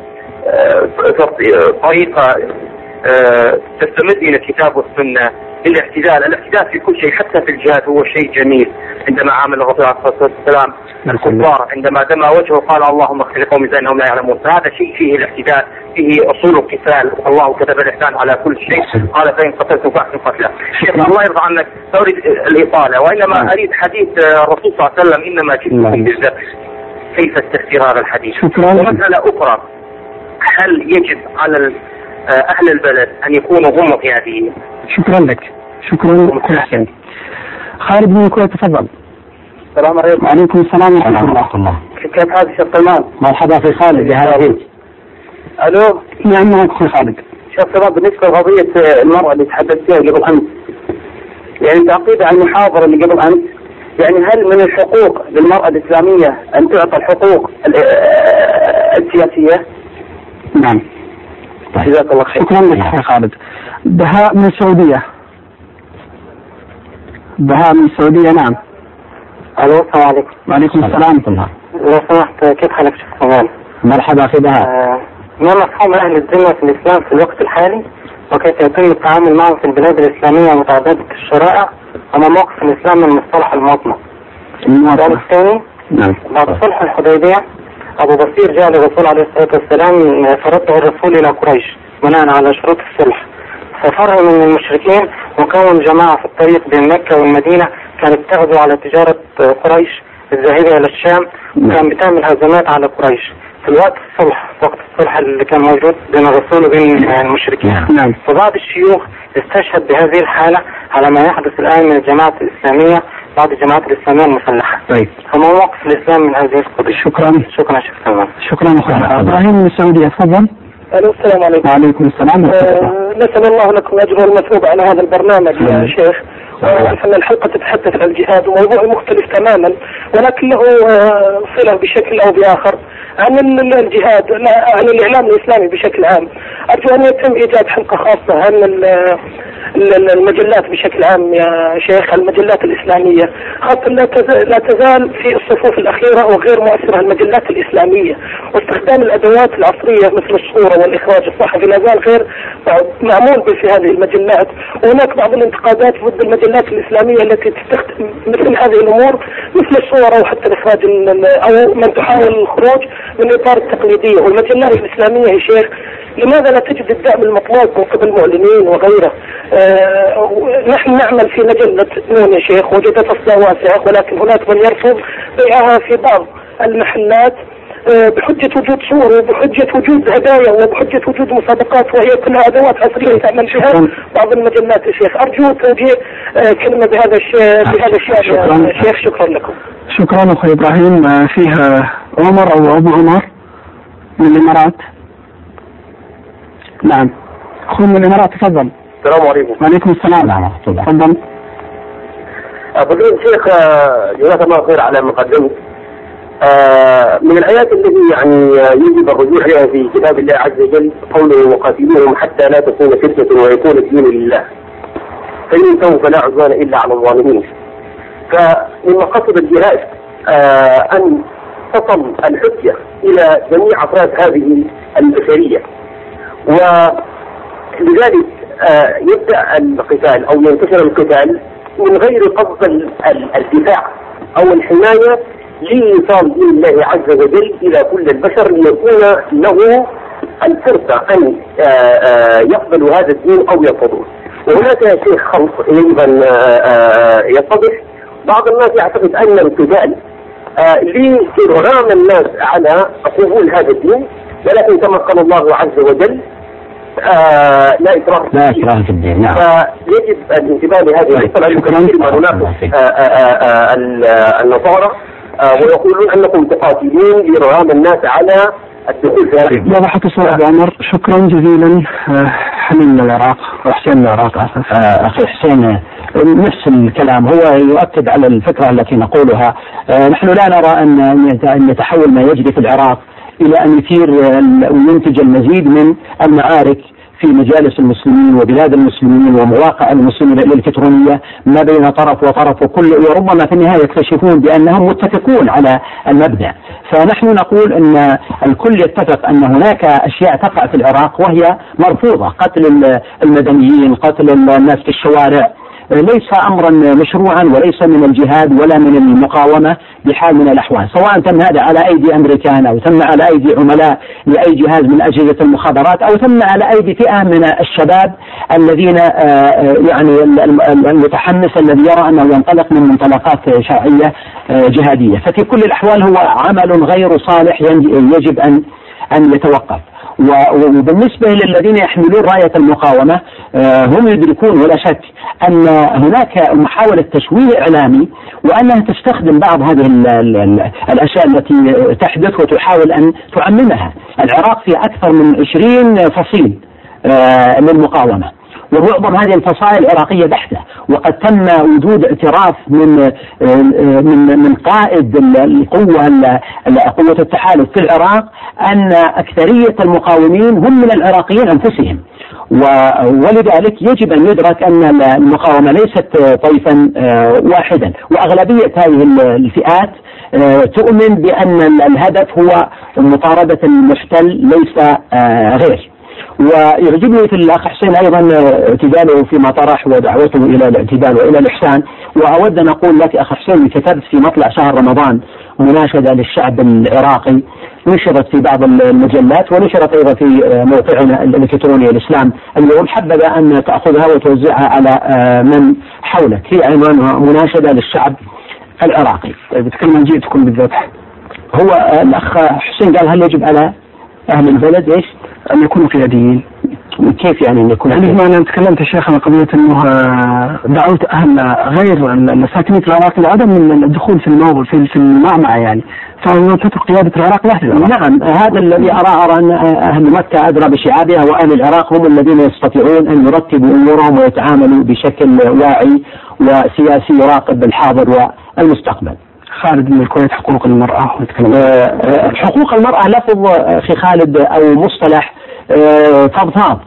طريقة تستمد إلى الكتاب والسنة للاعتدال. الاعتدال في كل شيء حتى في الجهاد هو شيء جميل. عندما عامل الرسول عليه الصلاة والسلام الكفار عندما دمى وجهه قال اللهم اغفر لقوم إنهم لا يعلمون، فهذا شيء فيه الاعتدال، فيه أصول القتال، الله كتب الإحسان على كل شيء، قال فإن قتلتم فأحسنوا قتله. شيخ الله يرضى عنك، لا أريد الإطالة وإنما أريد حديث الرسول صلى الله عليه وسلم إنما جئتكم بالذبح، كيف استفسير الحديث. ومسألة أخرى، هل يجب على أهل البلد أن يكونوا هم قياديين؟ شكرا لك. شكرا حسين. خالد بن الكويت تفضل. السلام عليكم. وعليكم السلام ورحمة الله. كيف حالك شيخ سلمان؟ مرحبا في خالد، يا هلا فيك. ألو. نعم معك أخوي خالد. شيخ سلمان، بالنسبة لقضية المرأة اللي تحدثت فيها قبل أمس، يعني تعقيد عن المحاضرة اللي قبل أمس، يعني هل من الحقوق للمرأة الإسلامية أن تعطى الحقوق السياسية؟ نعم. جزاك الله خير. شكرا لك يا خالد. بهاء من السعودية. بهاء من السعودية. نعم. الو السلام عليكم. وعليكم السلام ورحمة الله. لو سمحت كيف حالك شيخ سلمان؟ مرحبا أخي بهاء. آه ما مفهوم أهل الذمة في الإسلام في الوقت الحالي، وكيف يتم التعامل معهم في البلاد الإسلامية متعددة الشرائع، وما موقف الإسلام من مصطلح المواطنة؟ السؤال الثاني، نعم. بعد صلح الحديبية أبو بصير جاء للرسول عليه الصلاة والسلام فرده الرسول إلى قريش بناء على شروط الصلح، ففر من المشركين وكون جماعة في الطريق بين مكة والمدينة كانت تغزو على تجارة قريش الذاهبة إلى الشام، وكان بتعمل هزمات على قريش في الوقت الصلح، وقت الصلح اللي كان موجود بين الرسول وبين المشركين. نعم. فبعض الشيوخ استشهد بهذه الحالة على ما يحدث الآن من الجماعة الإسلامية، بعض الجماعات الإسلامية المسلحة. طيب. فما موقف الإسلام من هذه القضية؟ شكرا. شكرا شيخ سلمان. شكرا أخوي إبراهيم من السعودية تفضل. الو السلام عليكم. وعليكم السلام ورحمة الله. أه نسأل الله لكم الأجر والمثوبة على هذا البرنامج يا شيخ. أن الحلقة تتحدث عن الجهاد وموضوع مختلف تماما، ولكن له صلة بشكل أو بآخر عن الجهاد، عن الإعلام الإسلامي بشكل عام. أرجو أن يتم إيجاد حلقة خاصة عن المجلات بشكل عام يا شيخ، المجلات الإسلامية خاصة لا تزال في الصفوف الأخيرة وغير مؤثرة المجلات الإسلامية، واستخدام الأدوات العصرية مثل الصورة والإخراج الصحفي لا زال غير معمول به في هذه المجلات. وهناك بعض الانتقادات ضد المجلات الإسلامية التي تستخدم مثل هذه الأمور مثل الصورة وحتى الإخراج أو من تحاول الخروج من إطار التقليدية. والمجلات الإسلامية يا شيخ لماذا لا تجد الدعم المطلوب من قبل المعلنين وغيره؟ آه نحن نعمل في مجلة نون يا شيخ وجدت أصلا واسعة، ولكن هناك من يرفض بيعها في بعض المحلات آه بحجة وجود صور وبحجة وجود هدايا وبحجة وجود مسابقات، وهي كلها أدوات عصرية تعمل فيها بعض المجلات يا شيخ. أرجو توجيه آه كلمة بهذا الشيء بهذا الشيء يا شيخ. شكرا لكم. شكرا أخوي إبراهيم. آه فيها عمر أو أبو عمر من الإمارات. نعم أخوي من الإمارات تفضل. السلام عليكم. وعليكم السلام ورحمة الله. تفضل. فضيلة الشيخ جزاك الله خير على مقدمة. من الآيات التي يعني يجب الرجوع إليها في كتاب الله عز وجل قوله وقاتلوهم حتى لا تكون فتنة ويكون الدين لله فإن سوف فلا عدوان إلا على الظالمين. فمن مقاصد الجهاد أن تصل الحجة إلى جميع أفراد هذه البشرية، ولذلك يبدأ القتال أو ينتشر القتال من غير قصد الدفاع أو الحماية لإيصال دين الله عز وجل إلى كل البشر ليكون له الفرصة أن يقبلوا هذا الدين أو يرفضوه. وهناك يا شيخ خلط يجب أن يتضح. بعض الناس يعتقد أن القتال لإرغام الناس على قبول هذا الدين، ولكن كما قال الله عز وجل آه لا إكراه لا إكراه في الدين. نعم. فيجب الانتباه لهذه المسألة لكثير ما نناقش النصارى ويقولون أنكم تقاتلون لإرغام الناس على الدخول في هذه. وضحت الصورة أبو عمر. شكرا جزيلا. حميد من العراق وحسين من العراق. أخي حسين نفس الكلام، هو يؤكد على الفكرة التي نقولها. نحن لا نرى أن يتحول ما يجري في العراق إلى أن يثير وينتج المزيد من المعارك في مجالس المسلمين وبلاد المسلمين ومواقع المسلمين الإلكترونية ما بين طرف وطرف، وكل وربما في النهاية يكتشفون بأنهم متفقون على المبدأ. فنحن نقول أن الكل يتفق أن هناك أشياء تقع في العراق وهي مرفوضة، قتل المدنيين، قتل الناس في الشوارع، ليس أمرا مشروعا وليس من الجهاد ولا من المقاومة بحال من الأحوال، سواء تم هذا على أيدي أمريكان أو تم على أيدي عملاء لأي جهاز من أجهزة المخابرات أو تم على أيدي فئة من الشباب الذين يعني المتحمس الذي يرى أنه ينطلق من منطلقات شرعية جهادية. ففي كل الأحوال هو عمل غير صالح يجب أن أن يتوقف. وبالنسبة للذين يحملون راية المقاومة هم يدركون ولا شك أن هناك محاولة تشويه إعلامي وأنها تستخدم بعض هذه الأشياء التي تحدث وتحاول أن تعممها. العراق في أكثر من عشرين فصيل للمقاومة ومعظم هذه الفصائل عراقية بحتة، وقد تم وجود اعتراف من من من قائد القوة قوة التحالف في العراق أن أكثرية المقاومين هم من العراقيين أنفسهم، ولذلك يجب أن يدرك أن المقاومة ليست طيفا واحدا، وأغلبية هذه الفئات تؤمن بأن الهدف هو مطاردة المحتل ليس غير. ويعجبني في الأخ حسين أيضا اعتداله فيما طرح ودعوته إلى الاعتدال وإلى الإحسان. وأود أن أقول لك أخ حسين كتبت في مطلع شهر رمضان مناشدة للشعب العراقي، نشرت في بعض المجلات ونشرت أيضا في موقعنا الإلكتروني الإسلام اليوم، حبذا أن تأخذها وتوزعها على من حولك. هي عنوانها مناشدة للشعب العراقي. بتكلم عن جيتكم بالذات. هو الأخ حسين قال هل يجب على أهل البلد إيش أن يكونوا قياديين؟ كيف يعني أن يكونوا يعني أنا تكلمت الشيخ عن قضية أنه دعوت أهل غير الساكنين في العراق لعدم من الدخول في الموضوع في في المعمعة، يعني فتترك قيادة العراق لوحدها. نعم، هذا الذي أرى أرى أن أهل مكة أدرى بشعابها، وأهل العراق هم الذين يستطيعون أن يرتبوا أمورهم ويتعاملوا بشكل واعي وسياسي يراقب الحاضر والمستقبل. خالد من الكويت، حقوق المرأة. حقوق المرأة لفظ أخي خالد أو مصطلح فضفاض،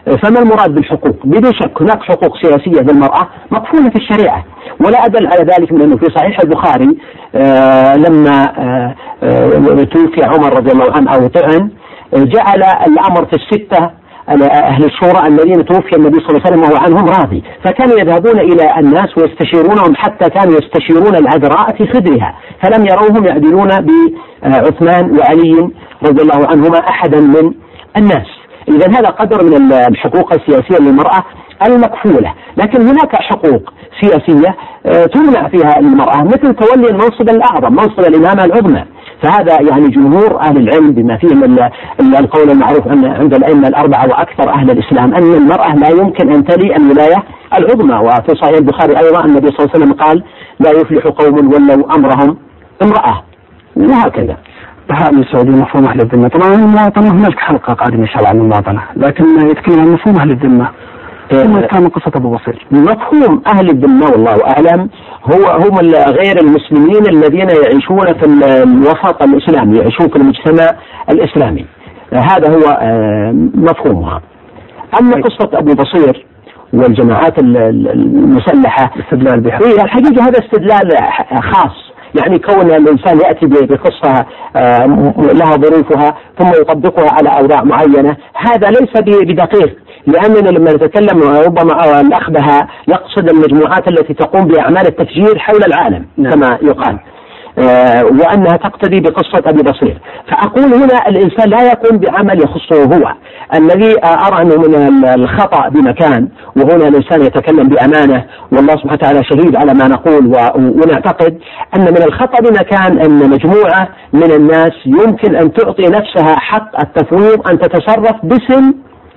فما المراد بالحقوق؟ بدون شك هناك حقوق سياسية للمرأة مكفولة في الشريعة، ولا أدل على ذلك من أنه في صحيح البخاري آه لما آه آه توفي عمر رضي الله عنه أو طعن، جعل الأمر في الستة أهل الشورى الذين توفي النبي صلى الله عليه وسلم وهو عنهم راضي، فكانوا يذهبون إلى الناس ويستشيرونهم، حتى كانوا يستشيرون العذراء في خدرها، فلم يروهم يعدلون بعثمان وعلي رضي الله عنهما أحدا من الناس. إذا هذا قدر من الحقوق السياسية للمرأة المكفولة. لكن هناك حقوق سياسية تمنع فيها المرأة، مثل تولي المنصب الأعظم، منصب الإمامة العظمى، فهذا يعني جمهور أهل العلم بما فيهم القول المعروف عند الأئمة الأربعة وأكثر أهل الإسلام أن المرأة لا يمكن أن تلي الولاية العظمى. وفي صحيح البخاري أيضا النبي صلى الله عليه وسلم قال: لا يفلح قوم ولوا أمرهم امرأة، وهكذا. بهاء من السعودية مفهوم أهل الذمة. طبعا المواطنة هناك حلقة قادمة إن شاء الله عن المواطنة، لكن يتكلم عن مفهوم أهل الذمة. ثم كان قصة أبو بصير. مفهوم أهل الذمة والله أعلم هو هم غير المسلمين الذين يعيشون في الوسط الإسلامي، يعيشون في المجتمع الإسلامي، هذا هو مفهومها. أما قصة أبو بصير والجماعات المسلحة استدلال بها، هي الحقيقة هذا استدلال خاص، يعني كون الإنسان يأتي بقصة لها ظروفها ثم يطبقها على أوضاع معينة، هذا ليس بدقيق، لأننا لما نتكلم ربما الأخ بها يقصد المجموعات التي تقوم بأعمال التفجير حول العالم كما يقال، آه وأنها تقتدي بقصة أبي بصير. فأقول هنا الإنسان لا يقوم بعمل يخصه هو. الذي أرى أنه من الخطأ بمكان، وهنا الإنسان يتكلم بأمانة والله سبحانه وتعالى شهيد على ما نقول، ونعتقد أن من الخطأ بمكان أن مجموعة من الناس يمكن أن تعطي نفسها حق التفويض أن تتصرف باسم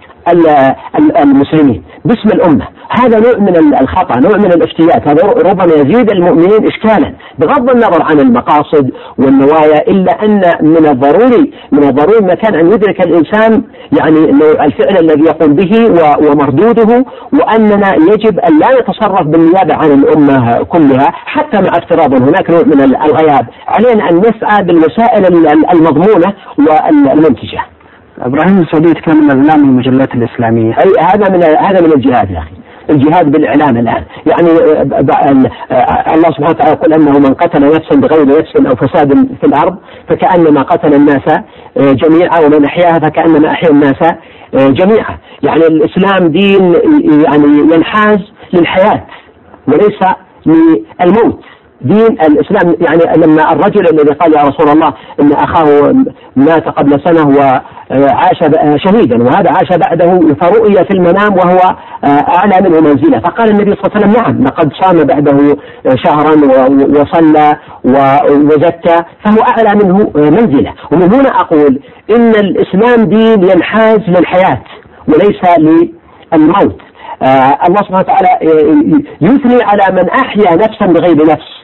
المسلمين، باسم الأمة. هذا نوع من الخطأ، نوع من الافتيات، هذا ربما يزيد المؤمنين إشكالا بغض النظر عن المقاصد والنوايا، إلا أن من الضروري من الضروري مكان أن يدرك الإنسان يعني الفعل الذي يقوم به ومردوده، وأننا يجب أن لا نتصرف بالنيابة عن الأمة كلها، حتى مع افتراض هناك نوع من الغياب. علينا أن نسعى بالوسائل المضمونة والمنتجة. إبراهيم السعودي يتكلم عن الإعلام والمجلات الإسلامية. أي هذا من هذا من الجهاد يا أخي، الجهاد بالإعلام الآن. يعني الله سبحانه وتعالى يقول أنه من قتل نفسا بغير نفس أو فساد في الأرض فكأنما قتل الناس جميعا، ومن أحياها فكأنما أحيا الناس جميعا. يعني الإسلام دين يعني ينحاز للحياة وليس للموت. دين الإسلام يعني لما الرجل الذي قال يا رسول الله إن أخاه مات قبل سنة وعاش شهيدا وهذا عاش بعده، فرؤي في المنام وهو أعلى منه منزلة، فقال النبي صلى الله عليه وسلم نعم لقد صام بعده شهرا وصلى وزكى فهو أعلى منه منزلة. ومن هنا أقول إن الإسلام دين ينحاز للحياة وليس للموت. آه الله سبحانه وتعالى يثني على من أحيا نفسا بغير نفس،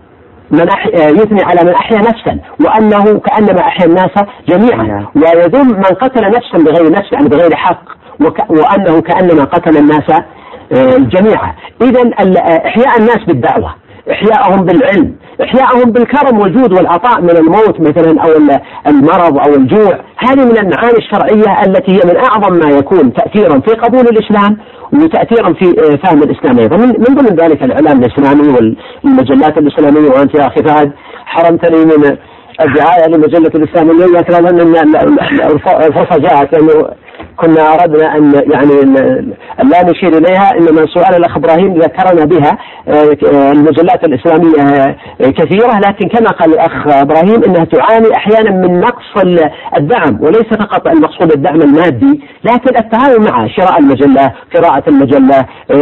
من أحيا يثني على من أحيا نفسا وأنه كأنما أحيا الناس جميعا، ويذم من قتل نفسا بغير نفس يعني بغير حق وأنه كأنما قتل الناس جميعا. إذن إحياء الناس بالدعوة، إحياءهم بالعلم، إحياءهم بالكرم والجود والعطاء من الموت مثلا أو المرض أو الجوع، هذه من المعاني الشرعية التي هي من أعظم ما يكون تأثيرا في قبول الإسلام وتأثيرا في فهم الإسلام أيضا. من ضمن ذلك الإعلام الإسلامي والمجلات الإسلامية. وأنت يا أخي فهد حرمتني من الدعاية للمجلة الإسلامية، لكن أن الفرصة جاءت لأنه كنا أردنا أن يعني أن لا نشير إليها، إنما سؤال الأخ إبراهيم ذكرنا بها. المجلات الإسلامية كثيرة، لكن كما قال الأخ إبراهيم إنها تعاني أحيانا من نقص الدعم، وليس فقط المقصود الدعم المادي لكن التعاون مع شراء المجلة، قراءة المجلة،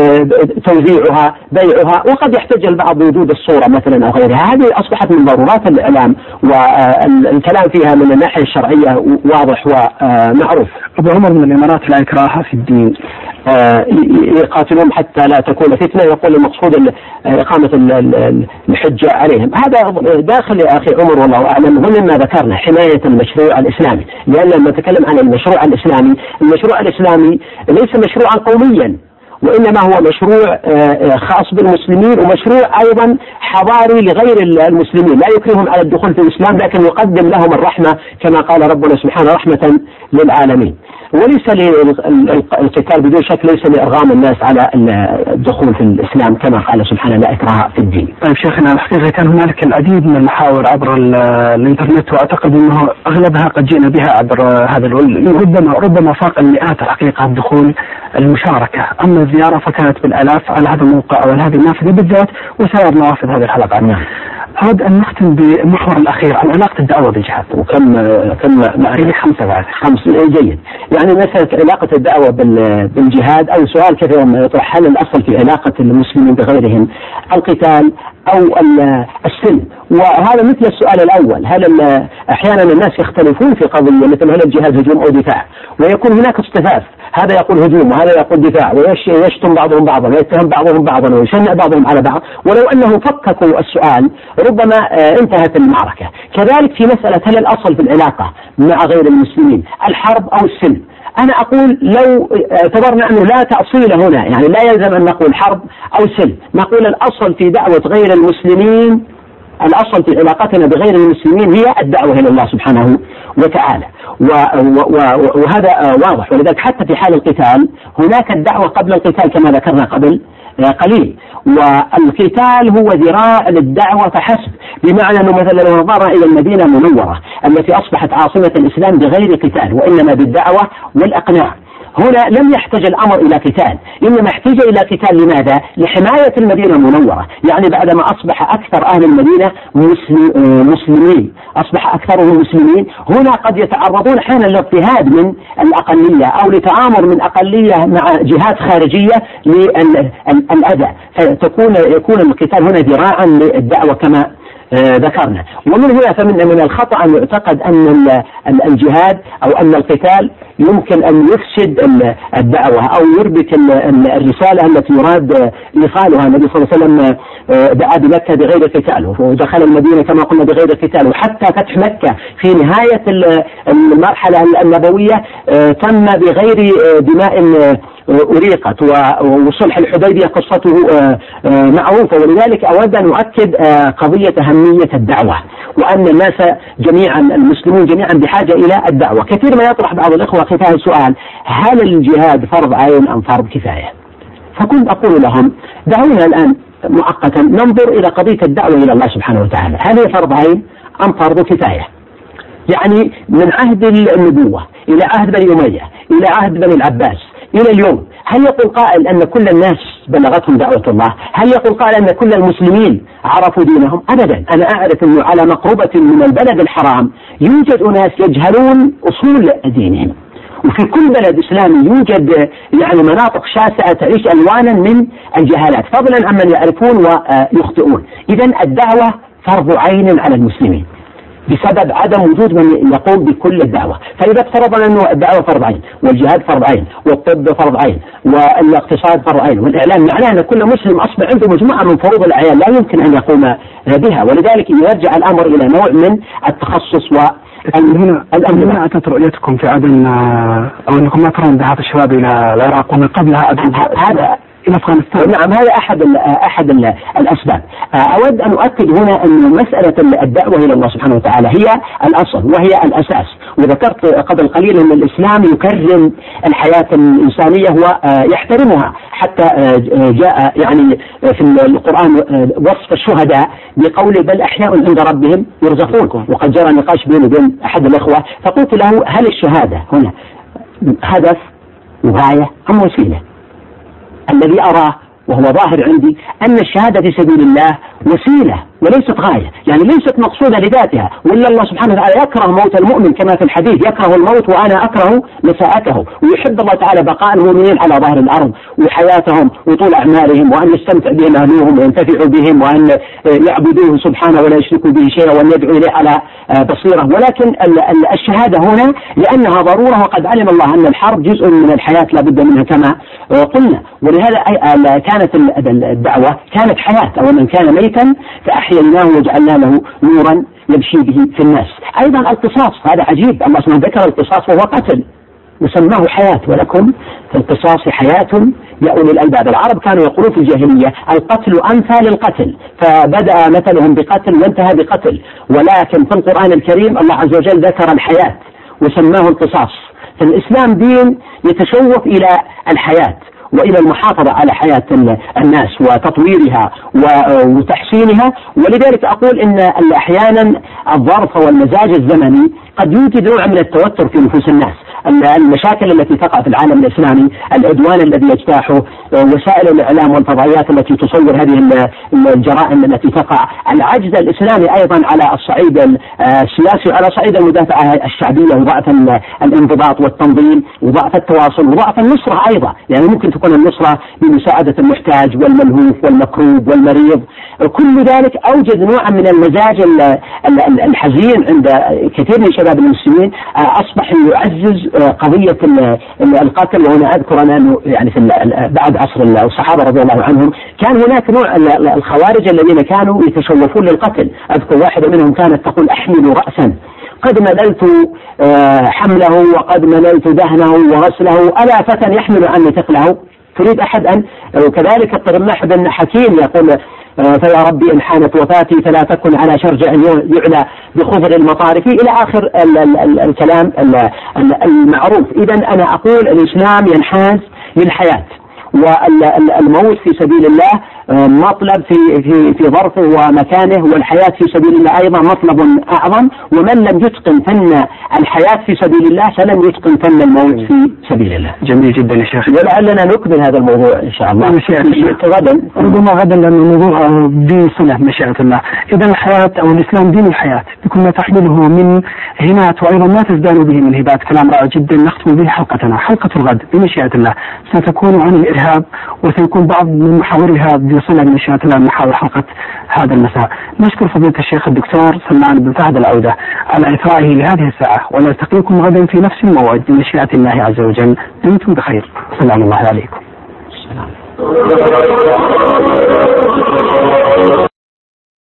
توزيعها، بيعها، وقد يحتاج البعض بوجود الصورة مثلا أو غيرها. هذه أصبحت من ضرورات الإعلام والكلام فيها من الناحية الشرعية واضح ومعروف. أبو عمر من الإمارات لا إكراه في الدين، آه يقاتلون حتى لا تكون فتنة، يقول المقصود إقامة الحجة عليهم. هذا داخل يا أخي عمر والله أعلم هو مما ذكرنا حماية المشروع الإسلامي، لأن لما نتكلم عن المشروع الإسلامي، المشروع الإسلامي ليس مشروعا قوميا وإنما هو مشروع خاص بالمسلمين، ومشروع أيضا حضاري لغير المسلمين، لا يكرههم على الدخول في الإسلام لكن يقدم لهم الرحمة كما قال ربنا سبحانه رحمة للعالمين. وليس للقتال بدون شك ليس لإرغام الناس على الدخول في الإسلام كما قال سبحانه لا إكراه في الدين. طيب شيخنا الحقيقة كان هنالك العديد من المحاور عبر الإنترنت وأعتقد أنه أغلبها قد جئنا بها عبر هذا الول ربما ربما فاق المئات الحقيقة الدخول المشاركة، أما الزيارة فكانت بالآلاف على هذا الموقع أو هذه النافذة بالذات وسائر نوافذ هذه الحلقات. نعم. أود أن نختم بالمحور الأخير عن علاقة الدعوة بالجهاد. وكم كم معي خمسة بعد خمس جيد. يعني مسألة علاقة الدعوة بالجهاد أو سؤال كثير ما يطرح، هل الأصل في علاقة المسلمين بغيرهم القتال أو السلم؟ وهذا مثل السؤال الأول، هل أحيانا الناس يختلفون في قضية مثل هل الجهاد هجوم أو دفاع، ويكون هناك اصطفاف، هذا يقول هجوم وهذا يقول دفاع، ويشتم بعضهم بعضا ويتهم بعضهم بعضا ويشنع بعضهم على بعض، ولو أنه فككوا السؤال ربما انتهت المعركة. كذلك في مسألة هل الأصل في العلاقة مع غير المسلمين الحرب أو السلم؟ أنا أقول لو اعتبرنا أنه لا تأصيل هنا، يعني لا يلزم أن نقول حرب أو سلم، نقول الأصل في دعوة غير المسلمين، الأصل في علاقتنا بغير المسلمين هي الدعوة إلى الله سبحانه وتعالى، وهذا واضح. ولذلك حتى في حال القتال هناك الدعوة قبل القتال كما ذكرنا قبل قليل، والقتال هو ذراع للدعوة فحسب، بمعنى أنه مثلا لو نظرنا إلى المدينة المنورة التي أصبحت عاصمة الإسلام بغير قتال وإنما بالدعوة والإقناع، هنا لم يحتاج الأمر إلى قتال، إنما احتاج إلى قتال. لماذا؟ لحماية المدينة المنورة، يعني بعدما أصبح أكثر أهل المدينة مسلمين، أصبح أكثرهم مسلمين، هنا قد يتعرضون أحيانا للاضطهاد من الأقلية أو لتآمر من أقلية مع جهات خارجية للأذى، فتكون يكون القتال هنا ذراعا للدعوة كما آه ذكرنا. ومن هنا فمن من الخطأ أن يعتقد أن الجهاد أو أن القتال يمكن أن يفسد الدعوة أو يربك الرسالة التي يراد إيصالها. النبي صلى الله عليه وسلم دعا بمكة بغير قتال ودخل المدينة كما قلنا بغير قتال، وحتى فتح مكة في نهاية المرحلة النبوية تم بغير دماء أريقت، وصلح الحديبية قصته معروفة. ولذلك أود أن أؤكد قضية أهمية الدعوة، وأن الناس جميعا المسلمون جميعا بحاجة إلى الدعوة. كثير ما يطرح بعض الإخوة خفاف السؤال هل الجهاد فرض عين أم فرض كفاية؟ فكنت أقول لهم دعونا الآن مؤقتا ننظر إلى قضية الدعوة إلى الله سبحانه وتعالى، هل هي فرض عين أم فرض كفاية؟ يعني من عهد النبوة إلى عهد بني أمية إلى عهد بني العباس إلى اليوم، هل يقول قائل أن كل الناس بلغتهم دعوة الله؟ هل يقول قائل أن كل المسلمين عرفوا دينهم؟ أبدا. أنا أعرف أنه على مقربة من البلد الحرام يوجد أناس يجهلون أصول دينهم، وفي كل بلد إسلامي يوجد يعني مناطق شاسعة تعيش ألوانا من الجهالات، فضلا عمن يعرفون ويخطئون. إذن الدعوة فرض عين على المسلمين بسبب عدم وجود من يقوم بكل الدعوة. فإذا افترضنا أنه الدعوة فرض عين والجهاد فرض عين والطب فرض عين والاقتصاد فرض عين والإعلام، معناه أن كل مسلم أصبح عنده مجموعة من فروض الأعيان لا يمكن أن يقوم بها، ولذلك يرجع الأمر إلى نوع من التخصص و هنا هنا أتت رؤيتكم في عدن أو أنكم ما ترون ذهاب الشباب إلى العراق ومن قبلها هذا إلى أفغانستان؟ نعم، هذا أحد ال أحد ال الأسباب. أود أن أؤكد هنا أن مسألة الدعوة إلى الله سبحانه وتعالى هي الأصل وهي الأساس، وذكرت قبل قليل أن الإسلام يكرم الحياة الإنسانية ويحترمها، حتى جاء يعني في القرآن وصف الشهداء بقول بل أحياء عند ربهم يرزقون. وقد جرى نقاش بيني وبين أحد الأخوة فقلت له هل الشهادة هنا هدف وغاية أم وسيلة؟ الذي أراه وهو ظاهر عندي أن الشهادة في سبيل الله وسيلة وليست غاية، يعني ليست مقصودة لذاتها، وإلا الله سبحانه وتعالى يكره موت المؤمن كما في الحديث يكره الموت وأنا أكره مساءته، ويحب الله تعالى بقاء المؤمنين على ظهر الأرض وحياتهم وطول أعمارهم، وأن يستمتع بهم أهلهم وينتفعوا بهم، وأن يعبدوه سبحانه ولا يشركوا به شيئا وأن يدعوا إليه على بصيرة. ولكن الشهادة هنا لأنها ضرورة، وقد علم الله أن الحرب جزء من الحياة لا بد منها كما قلنا، ولهذا كانت الدعوة كانت حياة، أو من كان ميتا فأحييناه وجعلنا له نورا يمشي به في الناس. أيضا القصاص، هذا عجيب، الله سبحانه ذكر القصاص وهو قتل وسماه حياة، ولكم في القصاص حياة يا أولي الألباب. العرب كانوا يقولون في الجاهلية القتل أنفى للقتل، فبدأ مثلهم بقتل وانتهى بقتل، ولكن في القرآن الكريم الله عز وجل ذكر الحياة وسماه القصاص، فالإسلام دين يتشوف إلى الحياة وإلى المحافظة على حياة الناس وتطويرها وتحسينها. ولذلك أقول إن أحيانا الظرف والمزاج الزمني قد يوجد نوع من التوتر في نفوس الناس. المشاكل التي تقع في العالم الإسلامي، العدوان الذي يجتاحه وسائل الإعلام والفضائيات التي تصور هذه الجرائم التي تقع، العجز الإسلامي أيضا على الصعيد السياسي وعلى صعيد المدافعة الشعبية، وضعف الانضباط والتنظيم وضعف التواصل وضعف النصرة أيضا. يعني ممكن تكون النصرة بمساعدة المحتاج والملهوف والمكروب والمريض. كل ذلك أوجد نوعا من المزاج الحزين عند كثير من شباب المسلمين، أصبح يعزز قضية القتل. وهنا أذكر أنه يعني في بعد عصر الصحابة رضي الله عنهم كان هناك نوع الخوارج الذين كانوا يتشوفون للقتل. أذكر واحدة منهم كانت تقول: أحمل رأسا قد مللت حمله وقد مللت دهنه وغسله، ألا فتى يحمل عني ثقله. تريد أحد أن. وكذلك الطرماح بن حكيم يقول: فيا ربي إن حانت وفاتي فلا تكن على شرجع يعلى بخضر المطارف، إلى آخر ال ال ال الكلام ال المعروف. إذن أنا أقول الإسلام ينحاز للحياة، والموت في سبيل الله مطلب في في في ظرفه ومكانه، والحياة في سبيل الله أيضا مطلب أعظم. ومن لم يتقن فن الحياة في سبيل الله فلن يتقن فن الموت في سبيل الله. جميل جدا يا شيخ. ولعلنا نكمل هذا الموضوع إن شاء الله غدا، ربما غدا، لأن الموضوع بصلة مشيئة الله. إذا الحياة أو الإسلام دين الحياة بكل ما تحمله من هبات، وأيضا ما تزدان به من هبات. كلام رائع جدا نختم به حلقتنا. حلقة الغد بمشيئة الله ستكون عن الإرهاب، وسيكون بعض من محاورها بصلة بمشيئة الله محاور حلقة هذا المساء. نشكر فضيلة الشيخ الدكتور سلمان بن فهد العودة على إثرائه لهذه الساعة، ونلتقيكم غدا في نفس الموعد بمشيئة الله عز وجل. دمتم بخير. سلام الله عليكم. السلام.